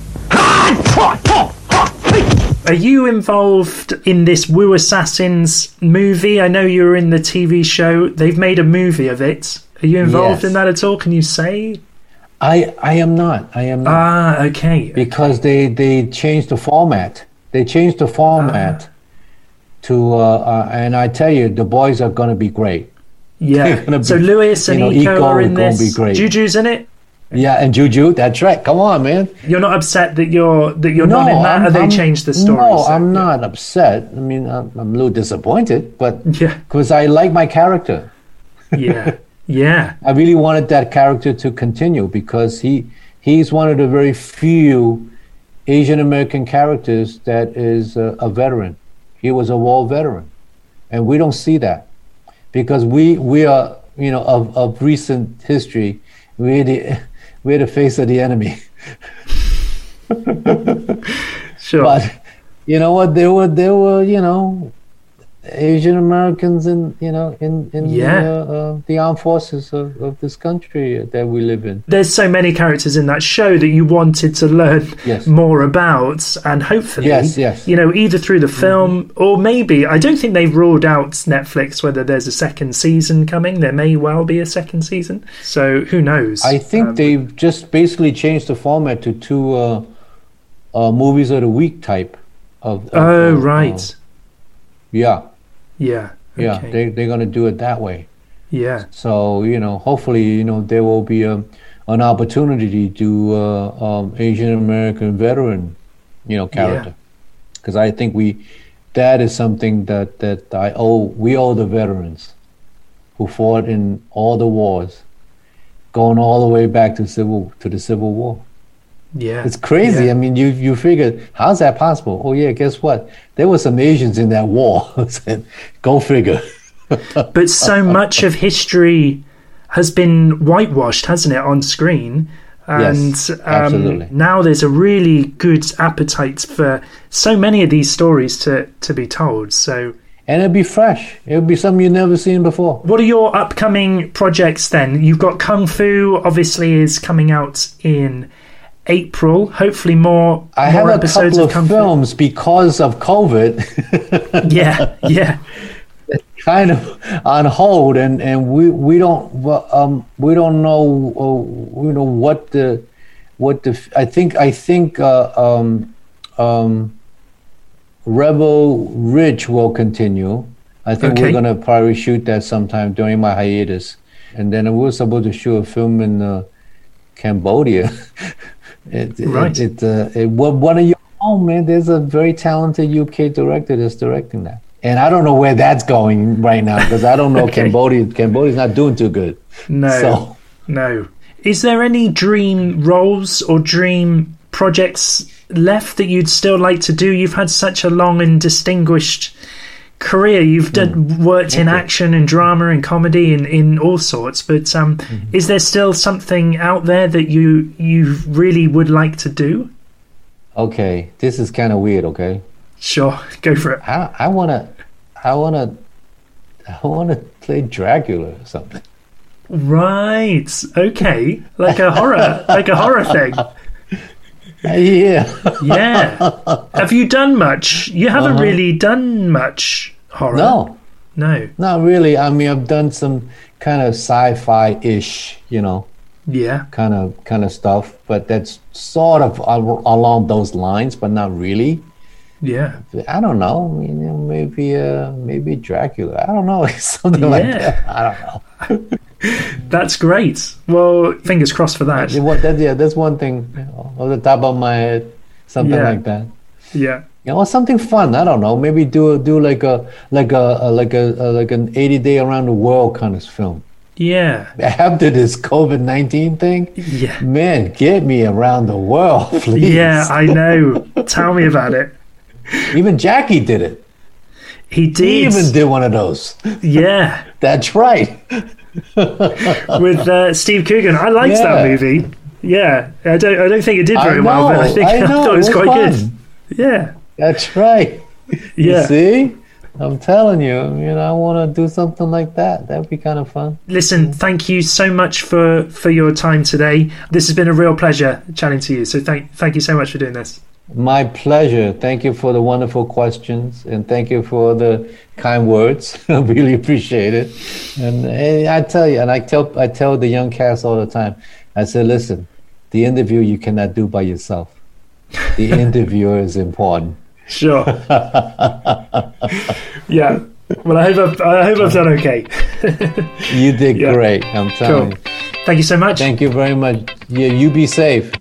Speaker 3: Are you involved in this Wu Assassins movie? I know you were in the T V show. They've made a movie of it. Are you involved
Speaker 11: Yes.
Speaker 3: in that at all? Can you say?
Speaker 11: I I am not. I am not.
Speaker 3: Ah, okay.
Speaker 11: Because they they changed the format. They changed the format
Speaker 3: Ah.
Speaker 11: to uh, uh, and I tell you, the boys are going to be great.
Speaker 3: Yeah.
Speaker 11: They're gonna
Speaker 3: So
Speaker 11: be-
Speaker 3: Lewis and
Speaker 11: you know,
Speaker 3: Iko
Speaker 11: Iko
Speaker 3: are
Speaker 11: is
Speaker 3: in
Speaker 11: gonna
Speaker 3: this.
Speaker 11: be great.
Speaker 3: Juju's in it.
Speaker 11: Yeah, and Juju, that's right. Come on, man.
Speaker 3: You're not upset that you're that you're
Speaker 11: no,
Speaker 3: not in that,
Speaker 11: I'm,
Speaker 3: or they
Speaker 11: I'm-
Speaker 3: changed the story?
Speaker 11: No,
Speaker 3: so-
Speaker 11: I'm not upset. I mean, I'm, I'm a little disappointed, but
Speaker 3: Yeah.
Speaker 11: because I like my character.
Speaker 3: Yeah. Yeah.
Speaker 11: I really wanted that character to continue because he he's one of the very few Asian American characters that is a, a veteran. He was a war veteran, and we don't see that because we we are you know of, of recent history. We're the we're the face of the enemy.
Speaker 3: Sure.
Speaker 11: But you know what? There were there were you know Asian Americans in you know in in
Speaker 3: Yeah.
Speaker 11: the, uh, uh, the armed forces of, of this country that we live in.
Speaker 3: There's so many characters in that show that you wanted to learn
Speaker 11: Yes.
Speaker 3: more about, and hopefully,
Speaker 11: Yes, yes.
Speaker 3: you know, either through the film or maybe I don't think they've ruled out Netflix whether there's a second season coming. There may well be a second season, so who knows?
Speaker 11: I think they've just basically changed the format to two uh, uh, movies of the week type of. of
Speaker 3: Oh
Speaker 11: uh,
Speaker 3: right,
Speaker 11: uh, yeah,
Speaker 3: yeah,
Speaker 11: yeah.
Speaker 3: okay.
Speaker 11: They they're gonna do it that way.
Speaker 3: yeah,
Speaker 11: So you know, hopefully, you know, there will be a, an opportunity to do uh, um, Asian American veteran, you know, character, because I think we that is something that that I owe. We owe the veterans who fought in all the wars, going all the way back to civil to the Civil War.
Speaker 3: yeah.
Speaker 11: It's crazy.
Speaker 3: Yeah.
Speaker 11: I mean, you you figure, how's that possible? Oh yeah, guess what? There were some Asians in that war. Go figure.
Speaker 3: But so much of history has been whitewashed, hasn't it, on screen? And
Speaker 11: Yes,
Speaker 3: um,
Speaker 11: absolutely.
Speaker 3: now there's a really good appetite for so many of these stories to, to be told. So,
Speaker 11: And it'd be fresh. It'd be something you've never seen before.
Speaker 3: what are your upcoming projects then? You've got Kung Fu, obviously, is coming out in April. Hopefully, more,
Speaker 11: I
Speaker 3: more
Speaker 11: have a
Speaker 3: episodes
Speaker 11: couple
Speaker 3: of
Speaker 11: of
Speaker 3: Kung
Speaker 11: films because of COVID.
Speaker 3: Fu. Yeah, yeah.
Speaker 11: kind of on hold, and, and we we don't well, um we don't know uh, you know what the what the I think I think uh, um um Rebel Ridge will continue. I think
Speaker 3: Okay.
Speaker 11: we're gonna probably shoot that sometime during my hiatus, and then we're supposed to shoot a film in uh, Cambodia. it,
Speaker 3: Right.
Speaker 11: It, it, uh, it well, one of you. Oh man, there's a very talented U K director that's directing that. And I don't know where that's going right now because I don't know
Speaker 3: Okay.
Speaker 11: Cambodia. Cambodia's not doing too good.
Speaker 3: No,
Speaker 11: So
Speaker 3: no. Is there any dream roles or dream projects left that you'd still like to do? You've had such a long and distinguished career. You've done worked in action and drama and comedy and in all sorts. But um, is there still something out there that you you really would like to do?
Speaker 11: okay, this is kind of weird. Okay,
Speaker 3: Sure, go for it.
Speaker 11: I I wanna I wanna I wanna play Dracula or something.
Speaker 3: Right. Okay. Like a horror, like a horror thing.
Speaker 11: Yeah.
Speaker 3: Yeah. Have you done much? You haven't
Speaker 11: Uh-huh.
Speaker 3: really done much horror.
Speaker 11: No,
Speaker 3: No.
Speaker 11: not really. I mean, I've done some kind of sci-fi-ish, you know,
Speaker 3: Yeah.
Speaker 11: kind of kind of stuff, but that's sort of al- along those lines, but not really.
Speaker 3: Yeah.
Speaker 11: I don't know. You know, maybe uh, maybe Dracula. I don't know. Something like
Speaker 3: Yeah.
Speaker 11: that. I don't know.
Speaker 3: That's great. Well, fingers crossed for that.
Speaker 11: Yeah, what, that, yeah, that's one thing you know, off the top of my head. Something
Speaker 3: Yeah.
Speaker 11: like that.
Speaker 3: Yeah.
Speaker 11: You know, something fun. I don't know. Maybe do do like a like a, a like a, a like an eighty day around the world kind of film.
Speaker 3: Yeah.
Speaker 11: After this COVID nineteen thing,
Speaker 3: yeah.
Speaker 11: man, get me around the world, please.
Speaker 3: Yeah, I know. Tell me about it.
Speaker 11: Even Jackie did it.
Speaker 3: He did.
Speaker 11: He even did one of those.
Speaker 3: Yeah.
Speaker 11: That's right.
Speaker 3: With uh, Steve Coogan. I liked
Speaker 11: yeah.
Speaker 3: that movie. Yeah. I don't I don't think it did very
Speaker 11: I
Speaker 3: well, but I think
Speaker 11: I,
Speaker 3: I
Speaker 11: know,
Speaker 3: thought it was,
Speaker 11: it was
Speaker 3: quite
Speaker 11: fun.
Speaker 3: good. Yeah.
Speaker 11: That's right.
Speaker 3: Yeah.
Speaker 11: You see? I'm telling you, you know, I want to do something like that. That would be kind of fun.
Speaker 3: Listen, thank you so much for, for your time today. This has been a real pleasure chatting to you. So thank thank you so much for doing this.
Speaker 11: My pleasure. Thank you for the wonderful questions, and thank you for the kind words. I really appreciate it. And hey, I tell you, and I tell I tell the young cast all the time, I say, listen, the interview you cannot do by yourself. The interviewer is important.
Speaker 3: Sure. Yeah. Well, I hope I've, I hope I've done okay.
Speaker 11: You did
Speaker 3: yeah.
Speaker 11: great. I'm telling
Speaker 3: cool.
Speaker 11: you.
Speaker 3: Thank you so much.
Speaker 11: Thank you very much. Yeah, you be safe.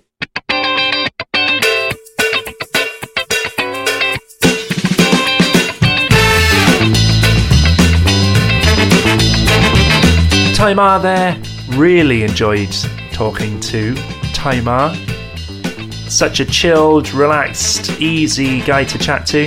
Speaker 3: Tamar there. Really enjoyed talking to Tamar. Such a chilled, relaxed, easy guy to chat to.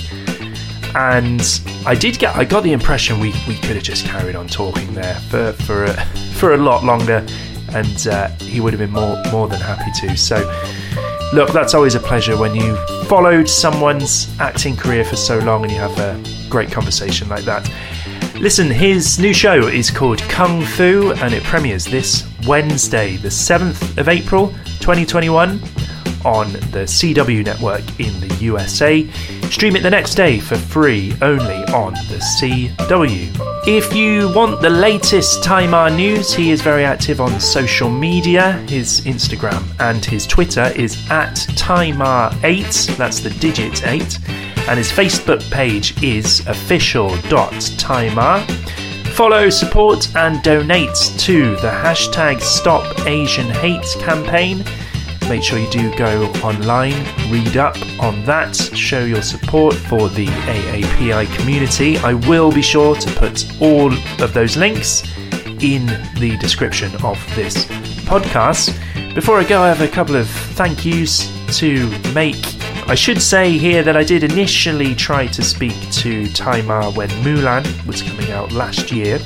Speaker 3: And I did get I got the impression we, we could have just carried on talking there for for a, for a lot longer, and uh, he would have been more more than happy to. So look, that's always a pleasure when you followed someone's acting career for so long and you have a great conversation like that. Listen, his new show is called Kung Fu, and it premieres this Wednesday, the seventh of April, twenty twenty-one, on the C W network in the U S A. Stream it the next day for free, only on the C W. If you want the latest Tamar news, he is very active on social media. His Instagram and his Twitter is at Tamar eight, that's the digit eight, and his Facebook page is official dot Tamar. Follow, support and donate to the hashtag Stop Asian Hate campaign. Make sure you do go online, read up on that, show your support for the A A P I community. I will be sure to put all of those links in the description of this podcast. Before I go, I have a couple of thank yous to make. I should say here that I did initially try to speak to Tamar when Mulan was coming out last year.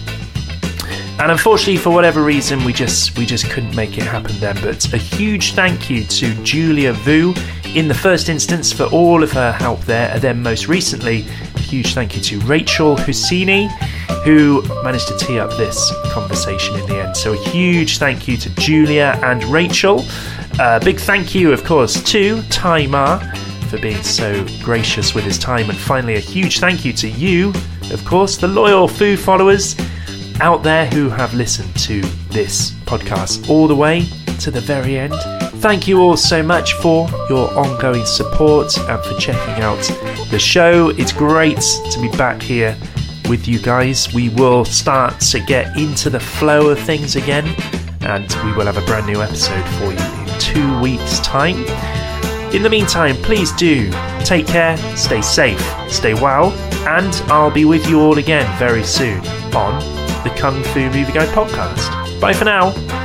Speaker 3: And unfortunately, for whatever reason, we just we just couldn't make it happen then. But a huge thank you to Julia Vu in the first instance for all of her help there. And then most recently, a huge thank you to Rachel Husseini, who managed to tee up this conversation in the end. So a huge thank you to Julia and Rachel. A uh, big thank you, of course, to Tamar for being so gracious with his time. And finally, a huge thank you to you, of course, the loyal Fu followers out there who have listened to this podcast all the way to the very end. Thank you all so much for your ongoing support and for checking out the show. It's great to be back here with you guys. We will start to get into the flow of things again, and we will have a brand new episode for you in two weeks' time. In the meantime, please do take care, stay safe, stay well, and I'll be with you all again very soon on the Kung Fu Movie Guide podcast. Bye for now.